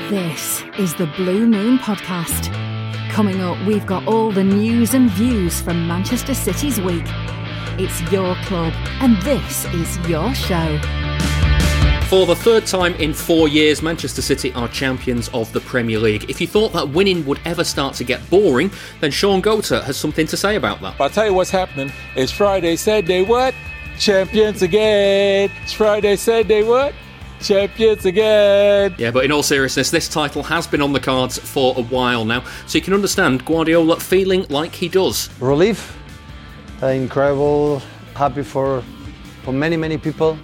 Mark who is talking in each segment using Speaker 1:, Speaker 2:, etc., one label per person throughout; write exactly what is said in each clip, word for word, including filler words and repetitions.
Speaker 1: This is the Blue Moon Podcast. Coming up, we've got all the news and views from Manchester City's week. It's your club, and this is your show.
Speaker 2: For the third time in four years, Manchester City are champions of the Premier League. If you thought that winning would ever start to get boring, then Sean Goater has something to say about that.
Speaker 3: I'll tell you what's happening. It's Friday, Saturday, what? Champions again. It's Friday, Saturday, what? Champions again.
Speaker 2: Yeah, but in all seriousness, this title has been on the cards for a while now, so you can understand Guardiola feeling like he does.
Speaker 4: Relief, uh, incredible, happy for for many, many people.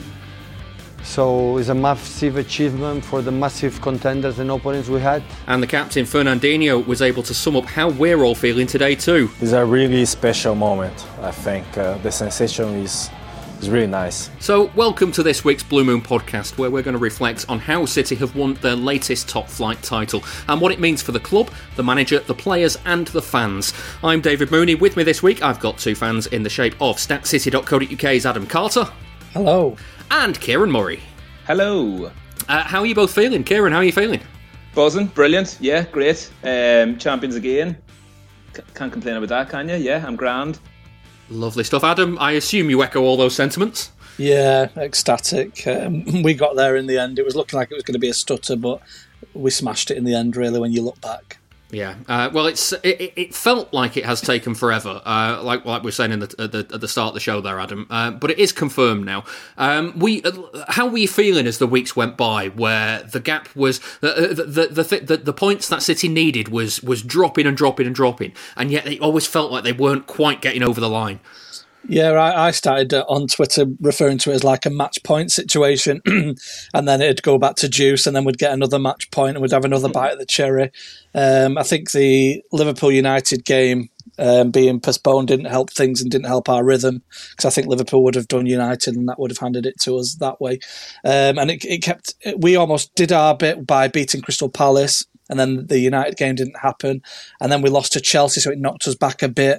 Speaker 4: So it's a massive achievement for the massive contenders and opponents we had.
Speaker 2: And the captain, Fernandinho, was able to sum up how we're all feeling today too.
Speaker 5: It's a really special moment, I think. Uh, the sensation is... It's really nice.
Speaker 2: So, welcome to this week's Blue Moon Podcast, where we're going to reflect on how City have won their latest top-flight title and what it means for the club, the manager, the players and the fans. I'm David Mooney. With me this week, I've got two fans in the shape of stat city dot co dot uk's Adam Carter.
Speaker 6: Hello.
Speaker 2: And Kieran Murray.
Speaker 7: Hello.
Speaker 2: Uh, how are you both feeling? Kieran, how are you feeling?
Speaker 7: Buzzing. Brilliant. Yeah, great. Um, champions again. C- can't complain about that, can you? Yeah, I'm grand.
Speaker 2: Lovely stuff. Adam, I assume you echo all those sentiments?
Speaker 6: Yeah, ecstatic. Um, we got there in the end. It was looking like it was going to be a stutter, but we smashed it in the end, really, when you look back.
Speaker 2: Yeah, uh, well, it's it, it felt like it has taken forever, uh, like like we were saying in the, at, the, at the start of the show there, Adam. Uh, but it is confirmed now. Um, we, uh, how were you feeling as the weeks went by, where the gap was the the the, the the the points that City needed was was dropping and dropping and dropping, and yet it always felt like they weren't quite getting over the line.
Speaker 6: Yeah, I, I started uh, on Twitter referring to it as like a match point situation, and then it'd go back to juice, and then we'd get another match point, and we'd have another bite of the cherry. Um, I think the Liverpool United game um, being postponed didn't help things and didn't help our rhythm, because I think Liverpool would have done United, and that would have handed it to us that way. Um, and it, it kept. We almost did our bit by beating Crystal Palace. And then the United game didn't happen. And then we lost to Chelsea, so it knocked us back a bit.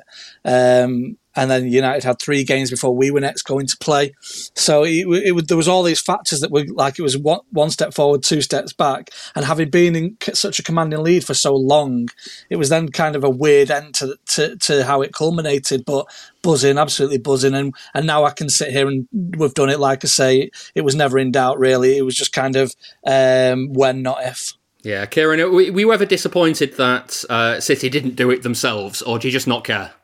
Speaker 6: Um, and then United had three games before we were next going to play. So it, it, there was all these factors that were like it was one, one step forward, two steps back. And having been in such a commanding lead for so long, it was then kind of a weird end to to, to how it culminated. But buzzing, absolutely buzzing. And, and now I can sit here and we've done it, like I say, it was never in doubt, really. It was just kind of um, when, not if.
Speaker 2: Yeah, Kieran, were you ever disappointed that uh, City didn't do it themselves, or do you just not care?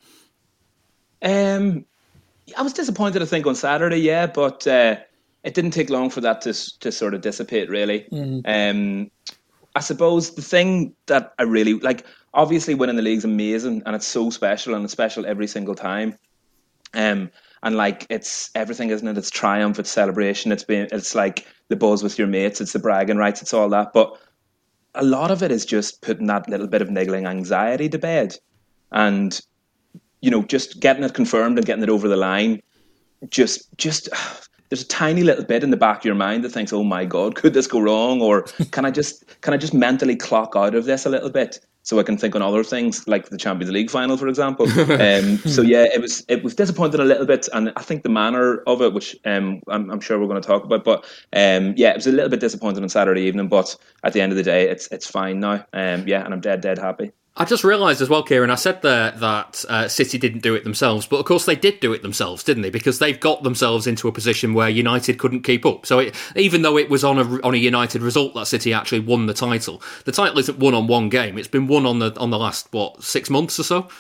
Speaker 7: Um, I was disappointed, I think, on Saturday, yeah, but uh, it didn't take long for that to to sort of dissipate, really. Mm. Um, I suppose the thing that I really like, obviously, winning the league's amazing, and it's so special, and it's special every single time. Um, and like it's everything, isn't it? It's triumph, it's celebration, it's been, it's like the buzz with your mates, it's the bragging rights, it's all that, but a lot of it is just putting that little bit of niggling anxiety to bed, and you know, just getting it confirmed and getting it over the line. Just, just there's a tiny little bit in the back of your mind that thinks, "Oh my God, could this go wrong?" Or can I just, can I just mentally clock out of this a little bit so I can think on other things, like the Champions League final, for example. um, so yeah, it was it was disappointing a little bit, and I think the manner of it, which um, I'm, I'm sure we're going to talk about, but um, yeah, it was a little bit disappointing on Saturday evening. But at the end of the day, it's it's fine now. Um, yeah, and I'm dead dead happy.
Speaker 2: I just realised as well, Kieran, I said there that uh, City didn't do it themselves, but of course they did do it themselves, didn't they? Because they've got themselves into a position where United couldn't keep up. So it, even though it was on a on a United result that City actually won the title, the title isn't won on one game. It's been won on the on the last, what, six months or so?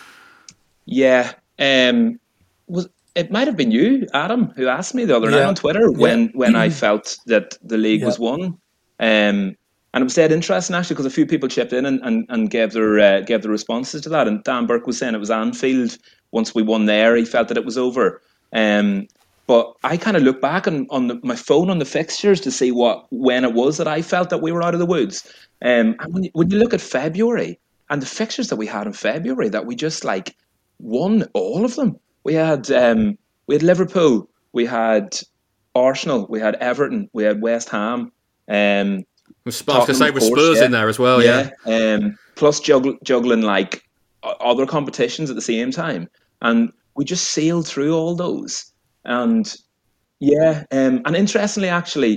Speaker 7: Yeah. Um, was it might have been you, Adam, who asked me the other
Speaker 6: yeah.
Speaker 7: night on Twitter when,
Speaker 6: yeah.
Speaker 7: when I felt that the league
Speaker 6: yeah.
Speaker 7: was won. Um And it was dead interesting, actually, because a few people chipped in and, and, and gave their uh, gave their responses to that. And Dan Burke was saying it was Anfield. Once we won there, he felt that it was over. Um, but I kind of look back on, on the, my phone on the fixtures to see what when it was that I felt that we were out of the woods. Um, and when you, when you look at February and the fixtures that we had in February, that we just like won all of them. We had um, we had Liverpool, we had Arsenal, we had Everton, we had West Ham. Um,
Speaker 2: I was going to say with Spurs
Speaker 7: yeah.
Speaker 2: in there as well, yeah.
Speaker 7: yeah. Um, plus juggling, juggling like other competitions at the same time, and we just sailed through all those. And yeah, um, and interestingly, actually,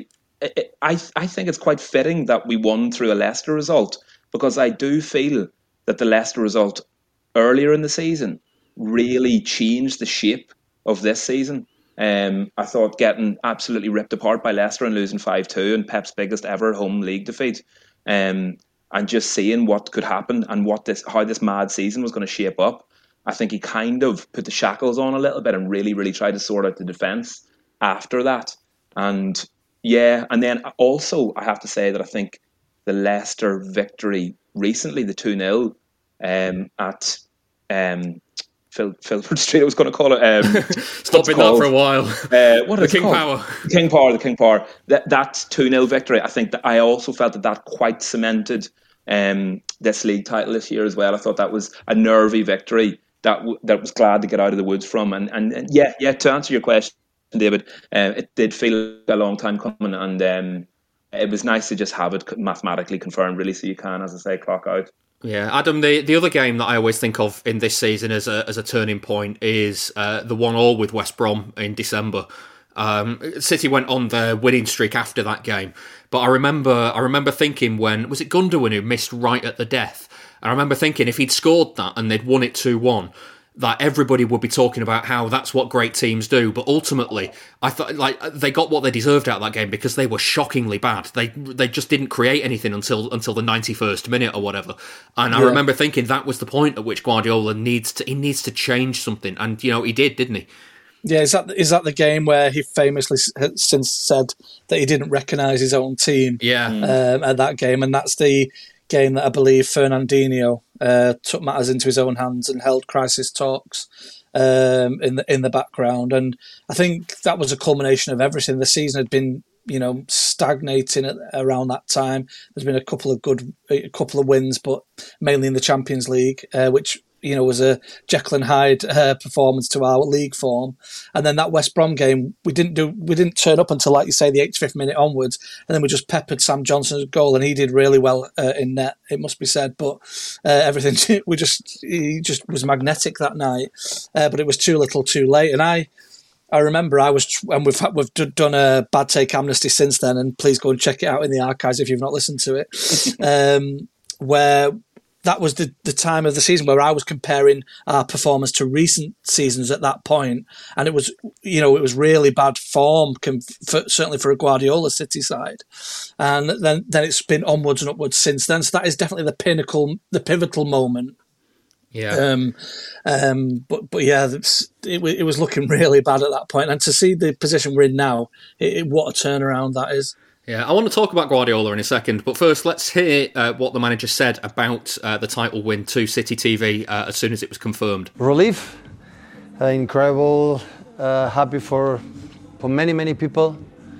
Speaker 7: it, I I think it's quite fitting that we won through a Leicester result, because I do feel that the Leicester result earlier in the season really changed the shape of this season. Um, I thought getting absolutely ripped apart by Leicester and losing five two and Pep's biggest ever home league defeat, um, and just seeing what could happen and what this how this mad season was going to shape up, I think he kind of put the shackles on a little bit and really, really tried to sort out the defence after that. And yeah, and then also I have to say that I think the Leicester victory recently, the two nil um, at um, Phil, Filford Street, I was going to call it. Um,
Speaker 2: Stop it that for a while.
Speaker 7: Uh, what
Speaker 2: the
Speaker 7: is
Speaker 2: King
Speaker 7: called?
Speaker 2: Power.
Speaker 7: King Power, the King Power. That that two nil victory, I think that I also felt that that quite cemented um, this league title this year as well. I thought that was a nervy victory that w- that was glad to get out of the woods from. And, and, and yeah, yeah. To answer your question, David, uh, it did feel a long time coming, and um, it was nice to just have it mathematically confirmed, really, so you can, as I say, clock out.
Speaker 2: Yeah, Adam, the, the other game that I always think of in this season as a as a turning point is uh, the one all with West Brom in December. Um, City went on their winning streak after that game, but I remember I remember thinking, when was it Gundogan who missed right at the death? I remember thinking if he'd scored that and they'd won it two one, that everybody would be talking about how that's what great teams do. But ultimately, I thought like they got what they deserved out of that game, because they were shockingly bad. They they just didn't create anything until until the ninety-first minute or whatever. And I yeah. remember thinking that was the point at which Guardiola needs to he needs to change something. And you know he did, didn't he?
Speaker 6: Yeah, is that is that the game where he famously has since said that he didn't recognise his own team?
Speaker 2: Yeah,
Speaker 6: um, at that game, and that's the game that I believe Fernandinho uh, took matters into his own hands and held crisis talks um, in the in the background. And I think that was a culmination of everything. The season had been, you know, stagnating at, around that time. There's been a couple of good, a couple of wins, but mainly in the Champions League, uh, which, you know, was a Jekyll and Hyde uh, performance to our league form. And then that West Brom game, we didn't do, we didn't turn up until, like you say, the eighty-fifth minute onwards, and then we just peppered Sam Johnson's goal, and he did really well uh, in net, it must be said. But uh, everything, we just, he just was magnetic that night. Uh, but it was too little, too late. And I, I remember I was, and we've we've done a bad take amnesty since then, and please go and check it out in the archives if you've not listened to it. um, where that was the, the time of the season where I was comparing our performance to recent seasons at that point, and it was, you know, it was really bad form, for, certainly for a Guardiola City side, and then then it's been onwards and upwards since then. So that is definitely the pinnacle, the pivotal moment.
Speaker 2: Yeah.
Speaker 6: Um, um, but but yeah, it, it was looking really bad at that point, and to see the position we're in now, it, it, what a turnaround that is.
Speaker 2: Yeah, I want to talk about Guardiola in a second, but first let's hear uh, what the manager said about uh, the title win to City T V uh, as soon as it was confirmed.
Speaker 4: Relief, uh, incredible, uh, happy for for many many people.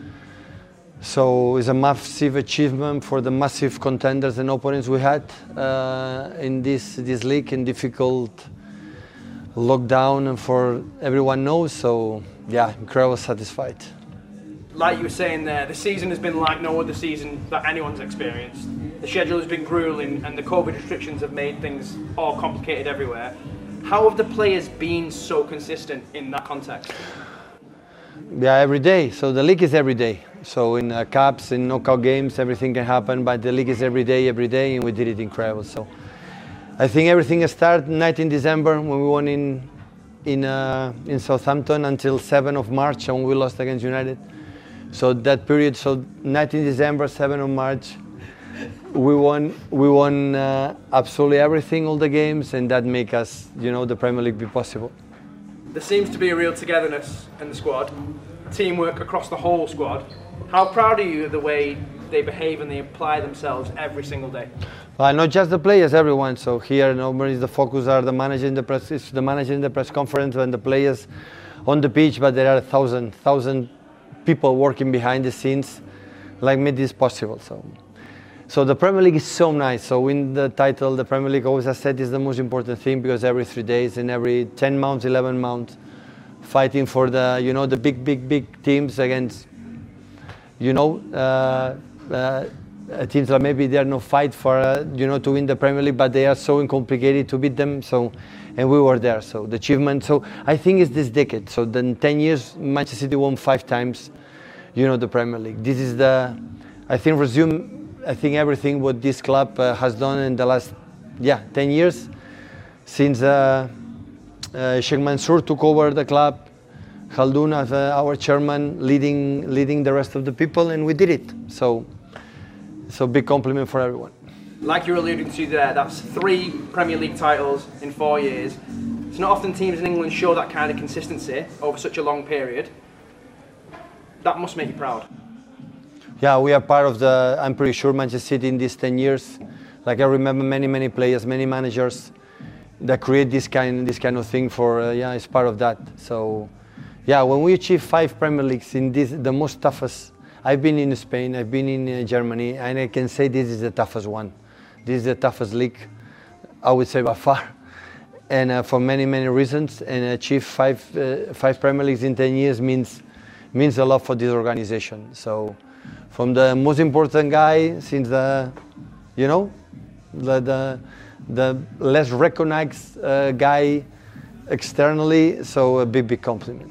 Speaker 4: So it's a massive achievement for the massive contenders and opponents we had uh, in this this league, in difficult lockdown, and for everyone knows. So yeah, incredible, satisfied.
Speaker 8: Like you were saying there, the season has been like no other season that anyone's experienced. The schedule has been grueling, and the COVID restrictions have made things all complicated everywhere. How have the players been so consistent in that context?
Speaker 4: Yeah, every day. So the league is every day. So in uh, cups, in knockout games, everything can happen, but the league is every day, every day, and we did it incredible. So I think everything started nineteenth December when we won in in uh, in Southampton until seventh of March, and we lost against United. So that period, so nineteenth December, seventh of March, we won. We won uh, absolutely everything, all the games, and that make us, you know, the Premier League be possible.
Speaker 8: There seems to be a real togetherness in the squad, teamwork across the whole squad. How proud are you of the way they behave and they apply themselves every single day?
Speaker 4: Uh, not just the players, everyone. So here, normally the focus are the manager in the press, it's the manager in the press conference and the players on the pitch. But there are a thousand, thousand. people working behind the scenes, like made this possible. So, so the Premier League is so nice. So win the title, the Premier League, always I said, is the most important thing, because every three days and every ten months, eleven months, fighting for the, you know, the big, big, big teams against, you know, uh, uh, teams that maybe they are no fight for, uh, you know, to win the Premier League, but they are so complicated to beat them. So. And we were there, so the achievement. So I think it's this decade. So then ten years, Manchester City won five times. you know, the Premier League. This is the, I think, resume, I think everything what this club uh, has done in the last, yeah, ten years, since uh, uh, Sheikh Mansour took over the club, Khaldoon as uh, our chairman, leading leading the rest of the people, and we did it. So, so big compliment for everyone.
Speaker 8: Like you're alluding to there, that's three Premier League titles in four years. It's not often teams in England show that kind of consistency over such a long period. That must make you proud.
Speaker 4: Yeah, we are part of the, I'm pretty sure, Manchester City in these ten years. Like I remember many, many players, many managers that create this kind, this kind of thing for, uh, yeah, it's part of that. So, yeah, when we achieve five Premier Leagues in this, the most toughest, I've been in Spain, I've been in uh, Germany, and I can say this is the toughest one. This is the toughest league, I would say by far. And uh, for many, many reasons, and achieve five, uh, five Premier Leagues in ten years means, means a lot for this organization. So, from the most important guy since the, you know, the the, the less recognized uh, guy externally, so a big, big compliment.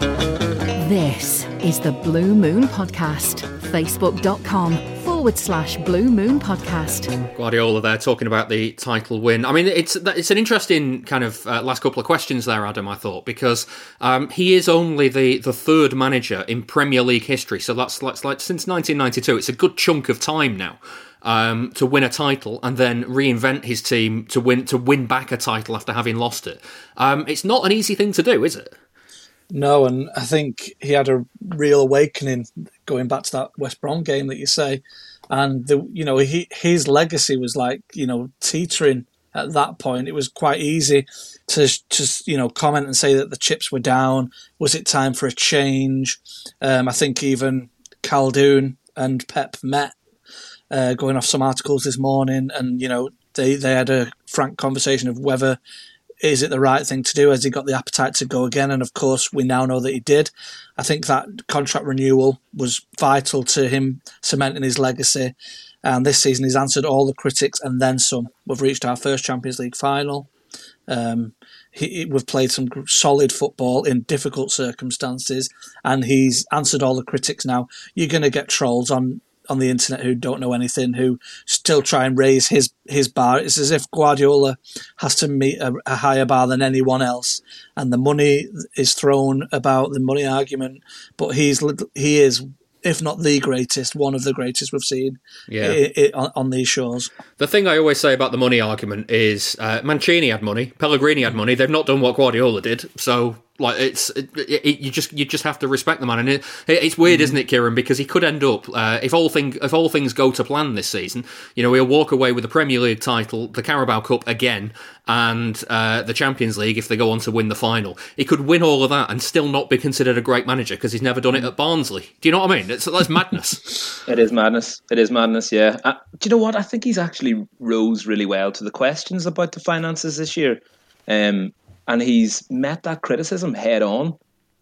Speaker 1: This is the Blue Moon Podcast. Facebook.com forward slash Blue Moon Podcast.
Speaker 2: Guardiola there talking about the title win. I mean, it's it's an interesting kind of uh, last couple of questions there, Adam, I thought, because um, he is only the, the third manager in Premier League history. So that's, that's like since nineteen ninety-two. It's a good chunk of time now. Um, to win a title and then reinvent his team to win to win back a title after having lost it. Um, it's not an easy thing to do, is it?
Speaker 6: No, and I think he had a real awakening going back to that West Brom game that you say, and the, you know he his legacy was like you know teetering at that point. It was quite easy to just you know comment and say that the chips were down. Was it time for a change? Um, I think even Khaldoon and Pep met. Uh, going off some articles this morning, and you know they, they had a frank conversation of whether is it the right thing to do. Has he got the appetite to go again? And of course, we now know that he did. I think that contract renewal was vital to him cementing his legacy. And this season, he's answered all the critics and then some. We've reached our first Champions League final. Um, he, we've played some solid football in difficult circumstances, and he's answered all the critics. Now you're going to get trolls on. on the internet who don't know anything, who still try and raise his, his bar. It's as if Guardiola has to meet a, a higher bar than anyone else, and the money is thrown about, the money argument, but he's he is, if not the greatest, one of the greatest we've seen
Speaker 2: yeah.
Speaker 6: I, I, on, on these shores.
Speaker 2: The thing I always say about the money argument is uh, Mancini had money, Pellegrini had money, they've not done what Guardiola did, so... Like it's, it, it, you just you just have to respect the man, and it, it's weird, mm. isn't it, Kieran? Because he could end up uh, if all thing if all things go to plan this season, you know, he'll walk away with the Premier League title, the Carabao Cup again, and uh, the Champions League if they go on to win the final. He could win all of that and still not be considered a great manager because he's never done it at Barnsley. Do you know what I mean? It's that's madness.
Speaker 7: It is madness. It is madness. Yeah. Uh, do you know what? I think he's actually rose really well to the questions about the finances this year. Um, And he's met that criticism head on.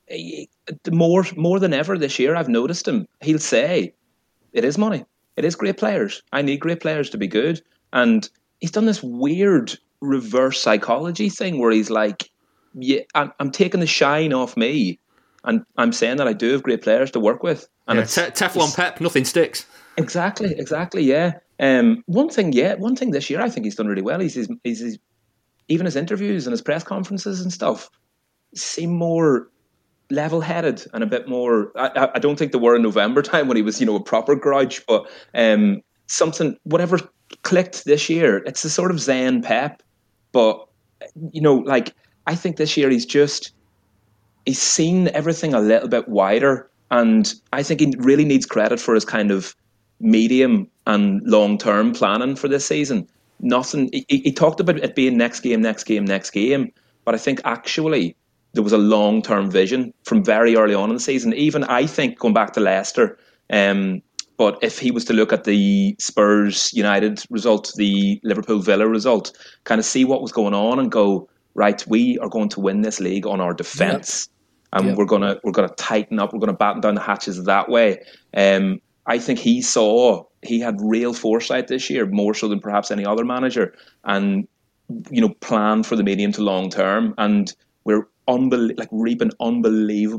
Speaker 7: More more than ever this year, I've noticed him. He'll say, it is money. It is great players. I need great players to be good. And he's done this weird reverse psychology thing where he's like, yeah, I'm, I'm taking the shine off me. And I'm saying that I do have great players to work with. And
Speaker 2: yeah,
Speaker 7: it's,
Speaker 2: te- Teflon
Speaker 7: it's,
Speaker 2: Pep, nothing sticks.
Speaker 7: Exactly, exactly, yeah. Um, one thing, yeah, one thing this year I think he's done really well. He's, he's, he's even his interviews and his press conferences and stuff seem more level-headed and a bit more. I, I don't think they were in November time when he was, you know, a proper grouch, but um, something, whatever clicked this year. It's the sort of Zen Pep, but you know, like I think this year he's just he's seen everything a little bit wider, and I think he really needs credit for his kind of medium and long-term planning for this season. Nothing. He, he talked about it being next game, next game, next game. But I think actually there was a long-term vision from very early on in the season. Even I think going back to Leicester, um, but if he was to look at the Spurs United result, the Liverpool Villa result, kind of see what was going on and go, right, we are going to win this league on our defence, yep. and yep. we're gonna we're gonna tighten up, we're gonna batten down the hatches that way. Um, I think he saw. He had real foresight this year, more so than perhaps any other manager, and you know, planned for the medium to long term. And we're unbel- like reaping unbelievable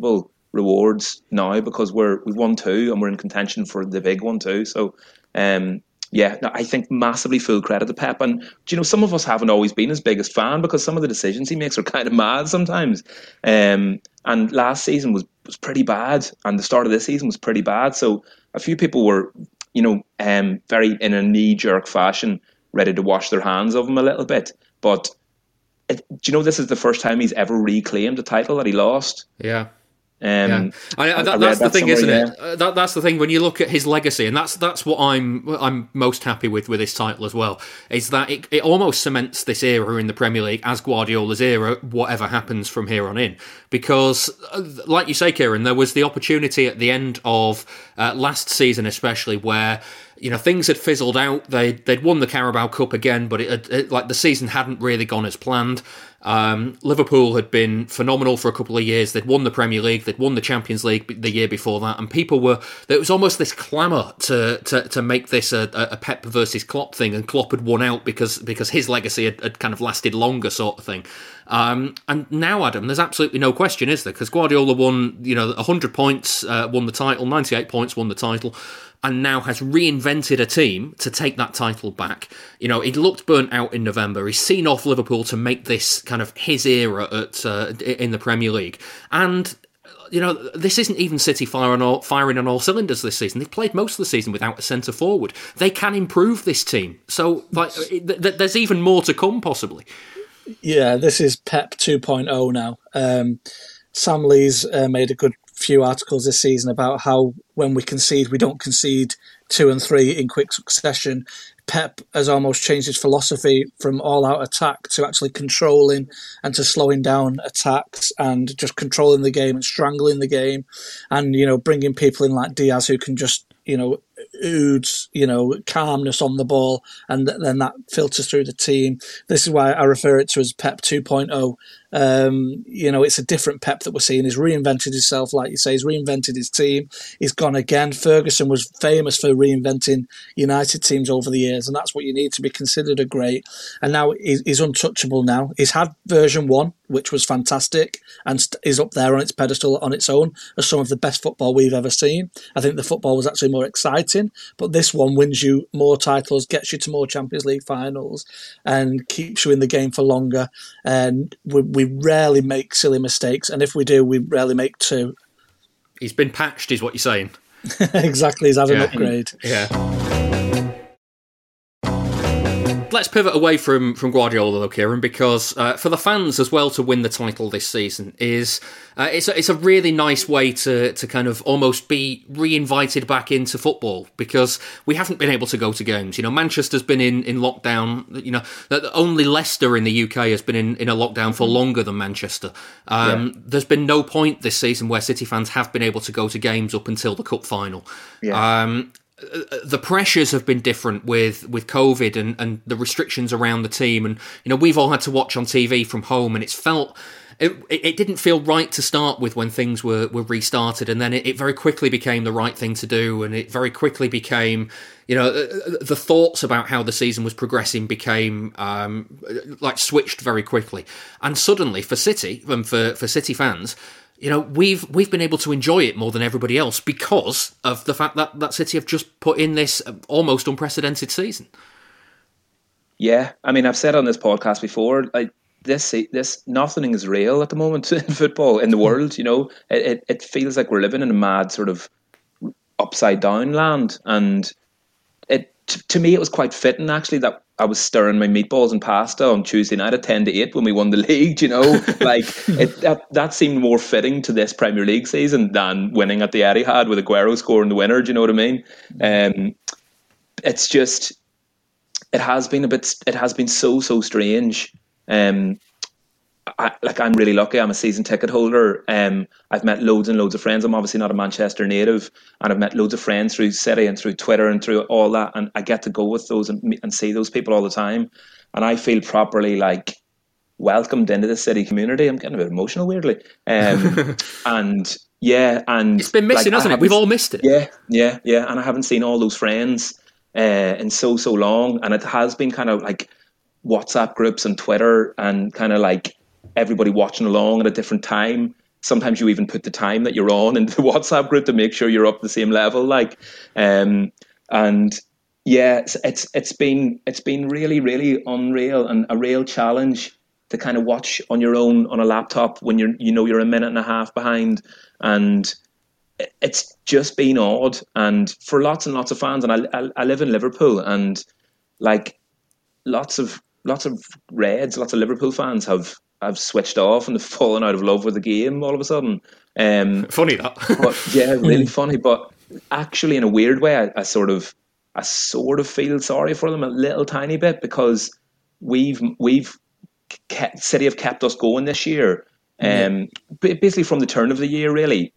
Speaker 7: rewards now because we're we've won two and we're in contention for the big one too. So um yeah, no, I think massively full credit to Pep. And you know, some of us haven't always been his biggest fan because some of the decisions he makes are kind of mad sometimes. Um, and last season was, was pretty bad, and the start of this season was pretty bad. So a few people were, you know, um, very in a knee-jerk fashion, ready to wash their hands of him a little bit. But it, do you know this is the first time he's ever reclaimed a title that he lost?
Speaker 2: Yeah.
Speaker 7: Um,
Speaker 2: yeah. I, I, that, that's the thing, isn't it? Yeah. That, that's the thing when you look at his legacy, and that's that's what I'm I'm most happy with with this title as well. Is that it, it almost cements this era in the Premier League as Guardiola's era, whatever happens from here on in. Because, like you say, Kieran, there was the opportunity at the end of uh, last season, especially where, you know, things had fizzled out. They they'd won the Carabao Cup again, but it, it like the season hadn't really gone as planned. Um, Liverpool had been phenomenal for a couple of years. They'd won the Premier League, they'd won the Champions League the year before that, and people were, there was almost this clamour to, to to make this a, a Pep versus Klopp thing, and Klopp had won out because because his legacy had, had kind of lasted longer, sort of thing. Um, and now, Adam, there's absolutely no question, is there? Because Guardiola won, you know, one hundred points, uh, won the title, ninety-eight points, won the title, and now has reinvented a team to take that title back. You know, he looked burnt out in November. He's seen off Liverpool to make this kind of his era at uh, in the Premier League. And, you know, this isn't even City firing on, all, firing on all cylinders this season. They've played most of the season without a centre forward. They can improve this team. So, like, th- th- there's even more to come, possibly.
Speaker 6: Yeah, this is Pep two point oh now. Um, Sam Lee's uh, made a good few articles this season about how when we concede, we don't concede two and three in quick succession. Pep has almost changed his philosophy from all-out attack to actually controlling and to slowing down attacks and just controlling the game and strangling the game, and, you know, bringing people in like Diaz who can just, you know, ooze, you know, calmness on the ball, and then that filters through the team. This is why I refer it to as Pep two point oh. Um, you know, it's a different Pep that we're seeing. He's reinvented himself, like you say. He's reinvented his team. He's gone again. Ferguson was famous for reinventing United teams over the years, and that's what you need to be considered a great. And now he's, he's untouchable now. He's had version one, which was fantastic, and is up there on its pedestal on its own as some of the best football we've ever seen. I think the football was actually more exciting, but this one wins you more titles, gets you to more Champions League finals, and keeps you in the game for longer. And we, we rarely make silly mistakes, and if we do, we rarely make two.
Speaker 2: He's been patched, is what you're saying.
Speaker 6: Exactly, he's had
Speaker 2: yeah.
Speaker 6: an upgrade.
Speaker 2: Yeah. Let's pivot away from, from Guardiola, though, Kieran, because uh, for the fans as well to win the title this season is uh, it's a, it's a really nice way to to kind of almost be re-invited back into football, because we haven't been able to go to games. You know, Manchester's been in, in lockdown. You know, only Leicester in the U K has been in, in a lockdown for longer than Manchester. Um, yeah. There's been no point this season where City fans have been able to go to games up until the cup final. Yeah. Um, the pressures have been different with, with COVID and, and the restrictions around the team. And, you know, we've all had to watch on T V from home, and it's felt, it, it didn't feel right to start with when things were, were restarted. And then it, it very quickly became the right thing to do. And it very quickly became, you know, the thoughts about how the season was progressing became, um, like switched very quickly. And suddenly for City and for, for City fans, you know, we've we've been able to enjoy it more than everybody else because of the fact that, that City have just put in this almost unprecedented season.
Speaker 7: Yeah, I mean, I've said on this podcast before, like this, this nothing is real at the moment in football in the world. You know, it, it it feels like we're living in a mad sort of upside down land, and it t- to me it was quite fitting actually that I was stirring my meatballs and pasta on Tuesday night at ten to eight when we won the league, you know, like it, that, that seemed more fitting to this Premier League season than winning at the Etihad with Aguero scoring the winner. Do you know what I mean? Um, it's just, it has been a bit, it has been so, so strange. Um, I, like I'm really lucky. I'm a season ticket holder. Um, I've met loads and loads of friends. I'm obviously not a Manchester native, and I've met loads of friends through City and through Twitter and through all that. And I get to go with those and, and see those people all the time. And I feel properly like welcomed into the City community. I'm getting a bit emotional, weirdly. Um, and yeah, and
Speaker 2: it's been missing, like, hasn't it? We've all missed it.
Speaker 7: Yeah, yeah, yeah. And I haven't seen all those friends uh, in so so long. And it has been kind of like WhatsApp groups and Twitter and kind of like everybody watching along at a different time. sometimes you even put the time that you're on into the WhatsApp group to make sure you're up the same level. Like, um, and yeah, it's, it's it's been it's been really really unreal and a real challenge to kind of watch on your own on a laptop when you're you know you're a minute and a half behind, and it's just been odd. And for lots and lots of fans, and I I, I live in Liverpool, and like lots of lots of Reds, lots of Liverpool fans have. I've switched off and they've fallen out of love with the game all of a sudden. Um,
Speaker 2: funny that,
Speaker 7: but yeah, really funny. But actually, in a weird way, I, I sort of, I sort of feel sorry for them a little tiny bit, because we've we've kept, City have kept us going this year, um, yeah. basically from the turn of the year, really.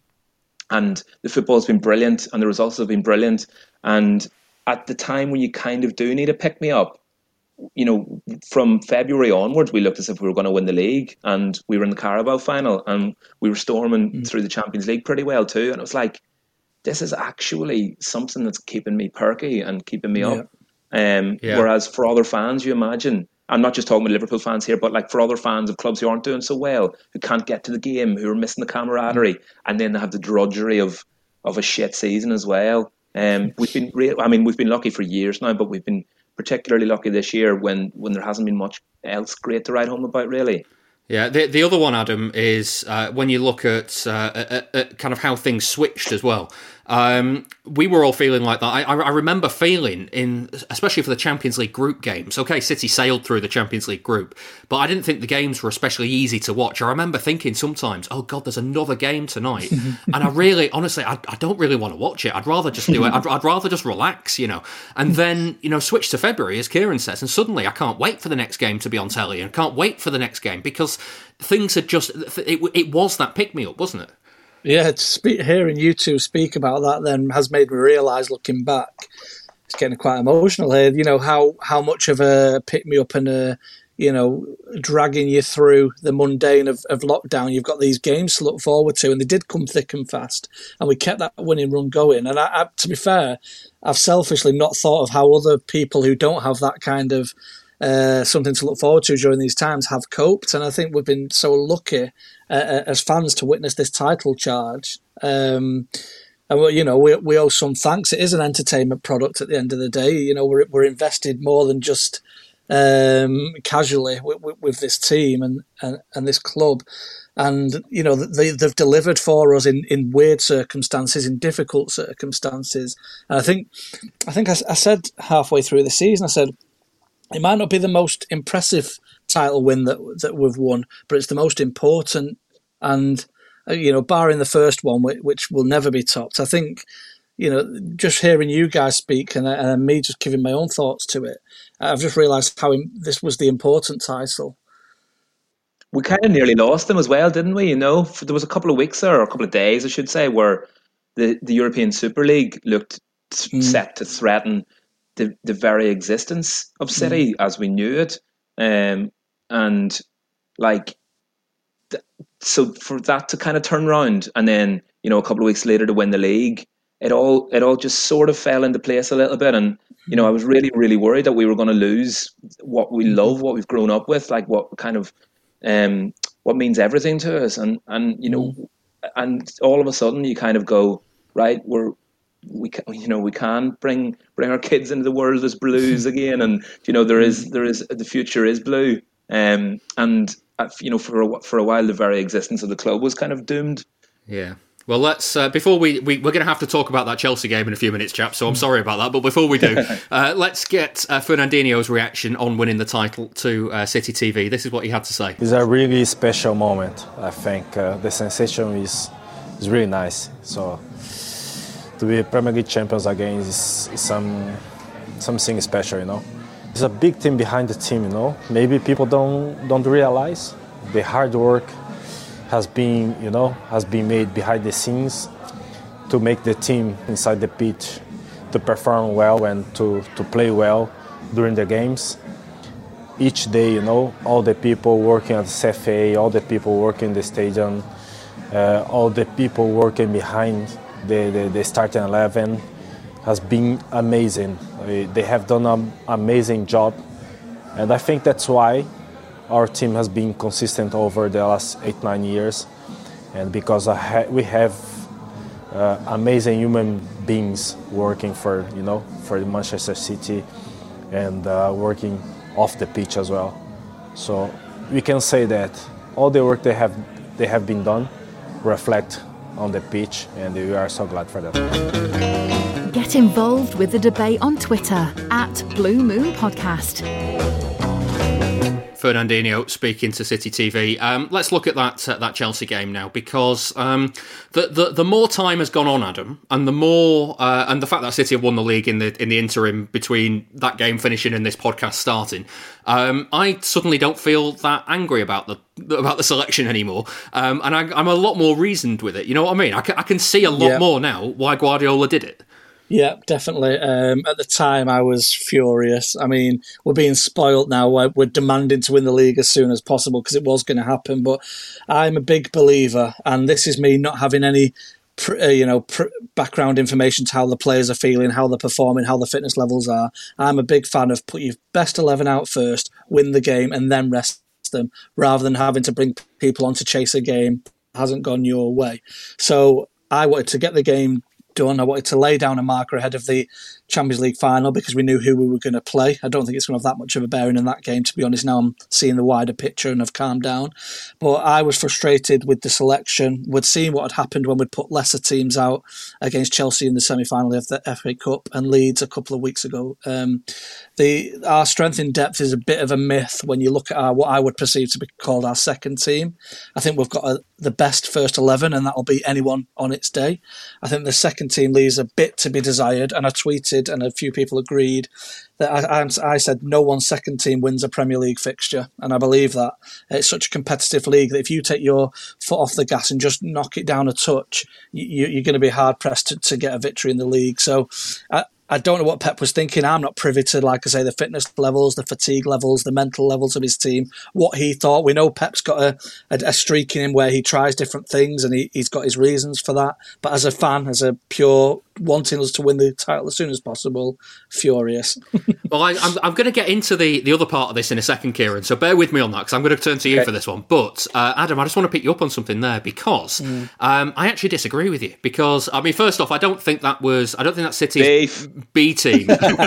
Speaker 7: And the football's been brilliant, and the results have been brilliant. And at the time when you kind of do need a pick me up, you know, from February onwards, we looked as if we were going to win the league, and we were in the Carabao final, and we were storming mm. through the Champions League pretty well too. And it was like, this is actually something that's keeping me perky and keeping me yeah. up. Um, yeah. Whereas for other fans, you imagine, I'm not just talking about Liverpool fans here, but like for other fans of clubs who aren't doing so well, who can't get to the game, who are missing the camaraderie, mm. and then they have the drudgery of of a shit season as well. Um, we've been, re- I mean, we've been lucky for years now, but we've been particularly lucky this year when, when there hasn't been much else great to write home about, really.
Speaker 2: Yeah, the the other one, Adam, is uh, when you look at, uh, at, at kind of how things switched as well. Um, we were all feeling like that. I, I remember feeling, in especially for the Champions League group games, okay, City sailed through the Champions League group, but I didn't think the games were especially easy to watch. I remember thinking sometimes, oh God, there's another game tonight. And I really, honestly, I, I don't really want to watch it. I'd rather just do it. I'd, I'd rather just relax, you know. And then, you know, switch to February, as Kieran says, and suddenly I can't wait for the next game to be on telly, and can't wait for the next game, because things had just, it, it was that pick-me-up, wasn't it?
Speaker 6: Yeah, to speak, hearing you two speak about that then has made me realise, looking back, it's getting quite emotional here, you know, how, how much of a pick-me-up and a, you know, dragging you through the mundane of, of lockdown. You've got these games to look forward to, and they did come thick and fast, and we kept that winning run going. And I, I, to be fair, I've selfishly not thought of how other people who don't have that kind of Uh, something to look forward to during these times have coped, and I think we've been so lucky uh, as fans to witness this title charge. Um, and we, you know, we we owe some thanks. It is an entertainment product at the end of the day. You know, we're we're invested more than just um, casually with, with, with this team and, and, and this club. And you know, they they've delivered for us in, in weird circumstances, in difficult circumstances. And I think I think I, I said halfway through the season, I said, it might not be the most impressive title win that that we've won, but it's the most important. And, you know, barring the first one, which will never be topped, I think, you know, just hearing you guys speak and, and me just giving my own thoughts to it, I've just realised how this was the important title.
Speaker 7: We kind of nearly lost them as well, didn't we? You know, there was a couple of weeks there, or a couple of days, I should say, where the, the European Super League looked mm. set to threaten The, the very existence of City mm. as we knew it, um, and like, th- so for that to kind of turn around, and then you know a couple of weeks later to win the league, it all it all just sort of fell into place a little bit, and you know I was really really worried that we were going to lose what we love, what we've grown up with, like what kind of um, what means everything to us, and and you know, mm. and all of a sudden you kind of go, right, we're. We can, you know, we can bring bring our kids into the world as Blues again, and you know, there is there is the future is blue, um, and uh, you know, for a, for a while, the very existence of the club was kind of doomed.
Speaker 2: Yeah. Well, let's uh, before we, we we're going to have to talk about that Chelsea game in a few minutes, chaps. So I'm sorry about that, but before we do, uh, let's get uh, Fernandinho's reaction on winning the title to uh, City T V. This is what he had to say.
Speaker 5: It's a really special moment. I think uh, the sensation is is really nice. So. To be Premier League champions again is, is some something special, you know. There's a big team behind the team, you know. Maybe people don't don't realize the hard work has been, you know, has been made behind the scenes to make the team inside the pitch to perform well and to, to play well during the games. Each day, you know, all the people working at the C F A, all the people working in the stadium, uh, all the people working behind The, the, the starting eleven has been amazing. They have done an amazing job, and I think that's why our team has been consistent over the last eight, nine years. and because I ha- we have uh, amazing human beings working for you know for Manchester City and uh, working off the pitch as well. So we can say that all the work they have they have been done reflect on the pitch, and we are so glad for that.
Speaker 1: Get involved with the debate on Twitter at Blue Moon Podcast.
Speaker 2: Fernandinho speaking to City T V. Um, let's look at that uh, that Chelsea game now, because um, the, the the more time has gone on, Adam, and the more uh, and the fact that City have won the league in the in the interim between that game finishing and this podcast starting, um, I suddenly don't feel that angry about the about the selection anymore, um, and I, I'm a lot more reasoned with it. You know what I mean? I can, I can see a lot
Speaker 6: yeah.
Speaker 2: more now why Guardiola did it.
Speaker 6: Yeah, definitely. Um, at the time, I was furious. I mean, we're being spoilt now. We're, we're demanding to win the league as soon as possible because it was going to happen. But I'm a big believer, and this is me not having any, pr- uh, you know, pr- background information to how the players are feeling, how they're performing, how the fitness levels are. I'm a big fan of put your best eleven out first, win the game, and then rest them, rather than having to bring people on to chase a game that hasn't gone your way. So I wanted to get the game done. I wanted to lay down a marker ahead of the Champions League final because we knew who we were going to play. I don't think it's going to have that much of a bearing in that game, to be honest. Now I'm seeing the wider picture and have calmed down. But I was frustrated with the selection. We'd seen what had happened when we'd put lesser teams out against Chelsea in the semi-final of the F A Cup and Leeds a couple of weeks ago. Um, the our strength in depth is a bit of a myth when you look at our, what I would perceive to be called our second team. I think we've got a, the best first eleven, and that'll beat anyone on its day. I think the second team leaves a bit to be desired, and I tweeted and a few people agreed that I, I, I said no one's second team wins a Premier League fixture, and I believe that. It's such a competitive league that if you take your foot off the gas and just knock it down a touch, you, you're going to be hard pressed to, to get a victory in the league. So I, I don't know what Pep was thinking. I'm not privy to, like I say, the fitness levels, the fatigue levels, the mental levels of his team, what he thought. We know Pep's got a, a, a streak in him where he tries different things, and he, he's got his reasons for that. But as a fan, as a pure wanting us to win the title as soon as possible, furious.
Speaker 2: Well, I, I'm, I'm going to get into the, the other part of this in a second, Kieran, so bear with me on that, because I'm going to turn to you okay. for this one. But, uh, Adam, I just want to pick you up on something there, because mm. um, I actually disagree with you. Because, I mean, first off, I don't think that was, I don't think that City's Beef. B team.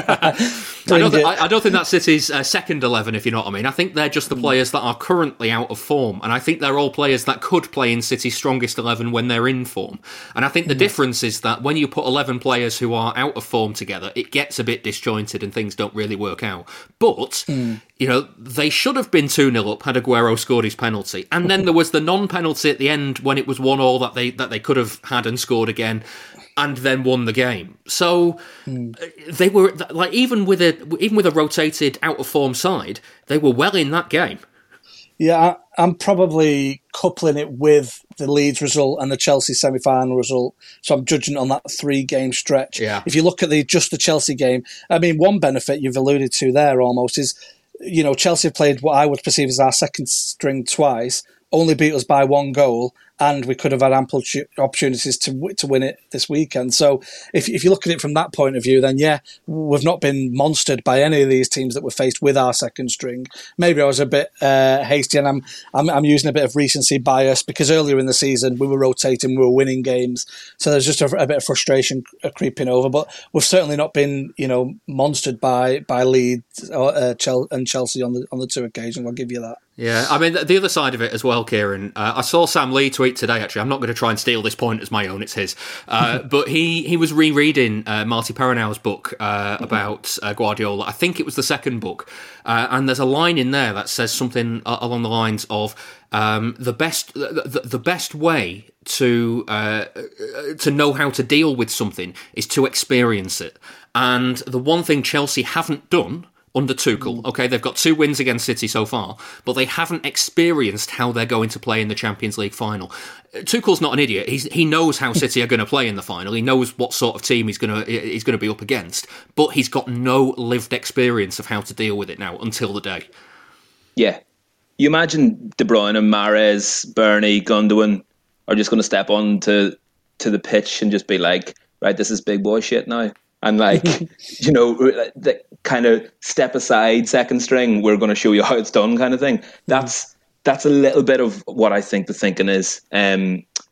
Speaker 2: I, don't th- I, I don't think that City's uh, second eleven, if you know what I mean. I think they're just the players that are currently out of form, and I think they're all players that could play in City's strongest eleven when they're in form. And I think the mm. difference is that when you put eleven players who are out of form together, it gets a bit disjointed and things don't really work out. But, mm. you know, they should have been two nil up had Aguero scored his penalty. And then there was the non-penalty at the end when it was one all that they that they could have had and scored again, and then won the game. So mm. they were like, even with a even with a rotated out of form side, they were well in that game.
Speaker 6: Yeah, I'm probably coupling it with the Leeds result and the Chelsea semi-final result. So I'm judging on that three-game stretch.
Speaker 2: Yeah.
Speaker 6: If you look at the just the Chelsea game, I mean, one benefit you've alluded to there almost is, you know, Chelsea have played what I would perceive as our second string twice, only beat us by one goal, and we could have had ample opportunities to to win it this weekend. So if if you look at it from that point of view, then yeah, we've not been monstered by any of these teams that we're faced with our second string. Maybe I was a bit uh, hasty, and I'm, I'm I'm using a bit of recency bias because earlier in the season we were rotating, we were winning games, so there's just a, a bit of frustration creeping over. But we've certainly not been, you know, monstered by by Leeds or, uh, Chel- and Chelsea on the on the two occasions. I'll give you that.
Speaker 2: Yeah, I mean, the other side of it as well, Kieran, uh, I saw Sam Lee tweet today, actually. I'm not going to try and steal this point as my own, it's his. Uh, but he, he was rereading uh, Marty Perronau's book uh, about uh, Guardiola. I think it was the second book. Uh, and there's a line in there that says something along the lines of um, the best the, the best way to uh, to know how to deal with something is to experience it. And the one thing Chelsea haven't done under Tuchel, okay, they've got two wins against City so far, but they haven't experienced how they're going to play in the Champions League final. Tuchel's not an idiot. He's, he knows how City are going to play in the final. He knows what sort of team he's going to he's going to be up against, but he's got no lived experience of how to deal with it now until the day.
Speaker 7: Yeah. You imagine De Bruyne and Mahrez, Bernie, Gundogan are just going to step on to, to the pitch and just be like, right, this is big boy shit now. And like, you know, the kind of step aside second string, we're going to show you how it's done kind of thing. That's that's a little bit of what I think the thinking is. Um,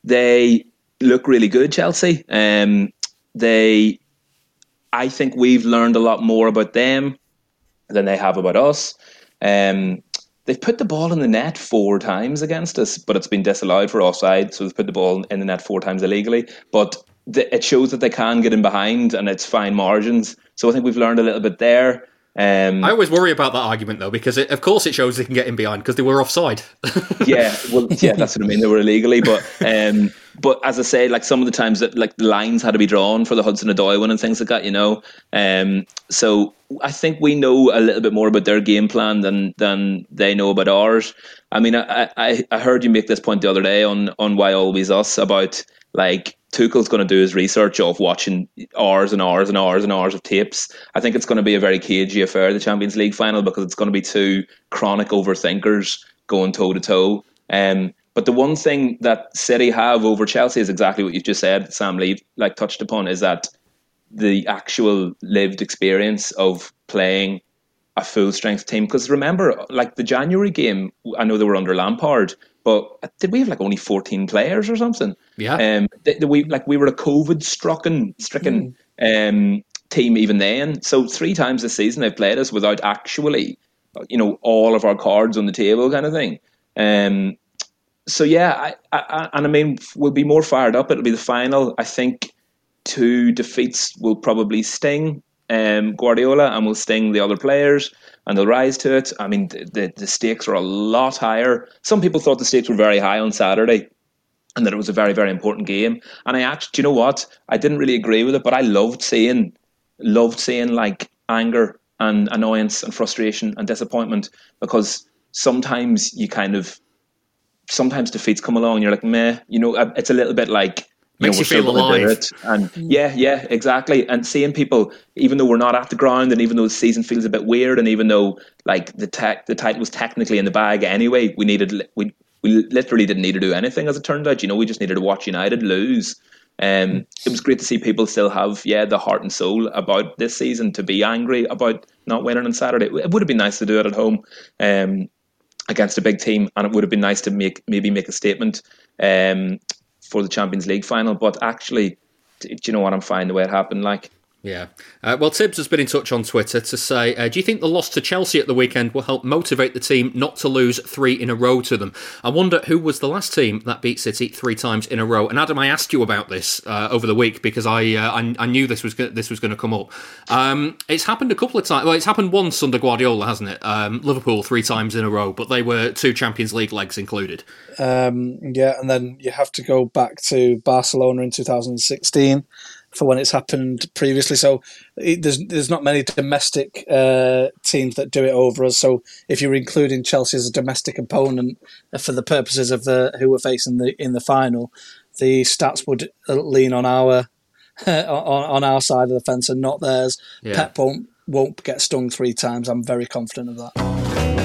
Speaker 7: they look really good, Chelsea. Um, they, I think we've learned a lot more about them than they have about us. Um, they've put the ball in the net four times against us, but it's been disallowed for offside, so they've put the ball in the net four times illegally. But the, it shows that they can get in behind, and it's fine margins. So I think we've learned a little bit there. Um,
Speaker 2: I always worry about that argument, though, because it, of course it shows they can get in behind because they were offside.
Speaker 7: yeah, well, yeah, that's what I mean. They were illegally, but um, but as I say, like some of the times that like the lines had to be drawn for the Hudson-Odoi one and things like that, you know. Um, so I think we know a little bit more about their game plan than than they know about ours. I mean, I I, I heard you make this point the other day on on Why Always Us about like Tuchel's going to do his research of watching hours and hours and hours and hours of tapes. I think it's going to be a very cagey affair, the Champions League final, because it's going to be two chronic overthinkers going toe to toe. Um, but the one thing that City have over Chelsea is exactly what you've just said, Sam Lee, like touched upon, is that the actual lived experience of playing a full strength team. Because remember, like the January game, I know they were under Lampard, but did we have like only fourteen players or something?
Speaker 2: Yeah.
Speaker 7: Um, th- th- we like we were a COVID stricken stricken mm. um team even then. So three times this season they've played us without actually, you know, all of our cards on the table, kind of thing. Um. So yeah, I, I, and I mean we'll be more fired up. It'll be the final. I think two defeats will probably sting um, Guardiola and will sting the other players, and they'll rise to it. I mean, the, the the stakes are a lot higher. Some people thought the stakes were very high on Saturday, and that it was a very, very important game. And I actually, do you know what? I didn't really agree with it, but I loved seeing, loved seeing like anger and annoyance and frustration and disappointment, because sometimes you kind of, sometimes defeats come along and you're like, meh, you know, it's a little bit like, You
Speaker 2: Makes
Speaker 7: know,
Speaker 2: you feel alive.
Speaker 7: it. And yeah, yeah, exactly. And seeing people, even though we're not at the ground, and even though the season feels a bit weird, and even though like the tech, the title was technically in the bag anyway, we needed, we we literally didn't need to do anything, as it turned out. You know, we just needed to watch United lose. Um, it was great to see people still have, yeah, the heart and soul about this season, to be angry about not winning on Saturday. It would have been nice to do it at home um, against a big team, and it would have been nice to make maybe make a statement Um, for the Champions League final, but actually, do you know what, I'm fine the way it happened, like.
Speaker 2: Yeah. Uh, well, Tibbs has been in touch on Twitter to say, uh, do you think the loss to Chelsea at the weekend will help motivate the team not to lose three in a row to them? I wonder who was the last team that beat City three times in a row. And Adam, I asked you about this uh, over the week because I, uh, I I knew this was go- this was going to come up. Um, it's happened a couple of times. Well, it's happened once under Guardiola, hasn't it? Um, Liverpool three times in a row, but they were two Champions League legs included.
Speaker 6: Um, yeah, and then you have to go back to Barcelona in two thousand sixteen. For when it's happened previously, so it, there's there's not many domestic uh, teams that do it over us. So if you're including Chelsea as a domestic opponent for the purposes of the who we're facing the in the final, the stats would lean on our on, on our side of the fence and not theirs. Yeah. Pep won't won't get stung three times. I'm very confident of that.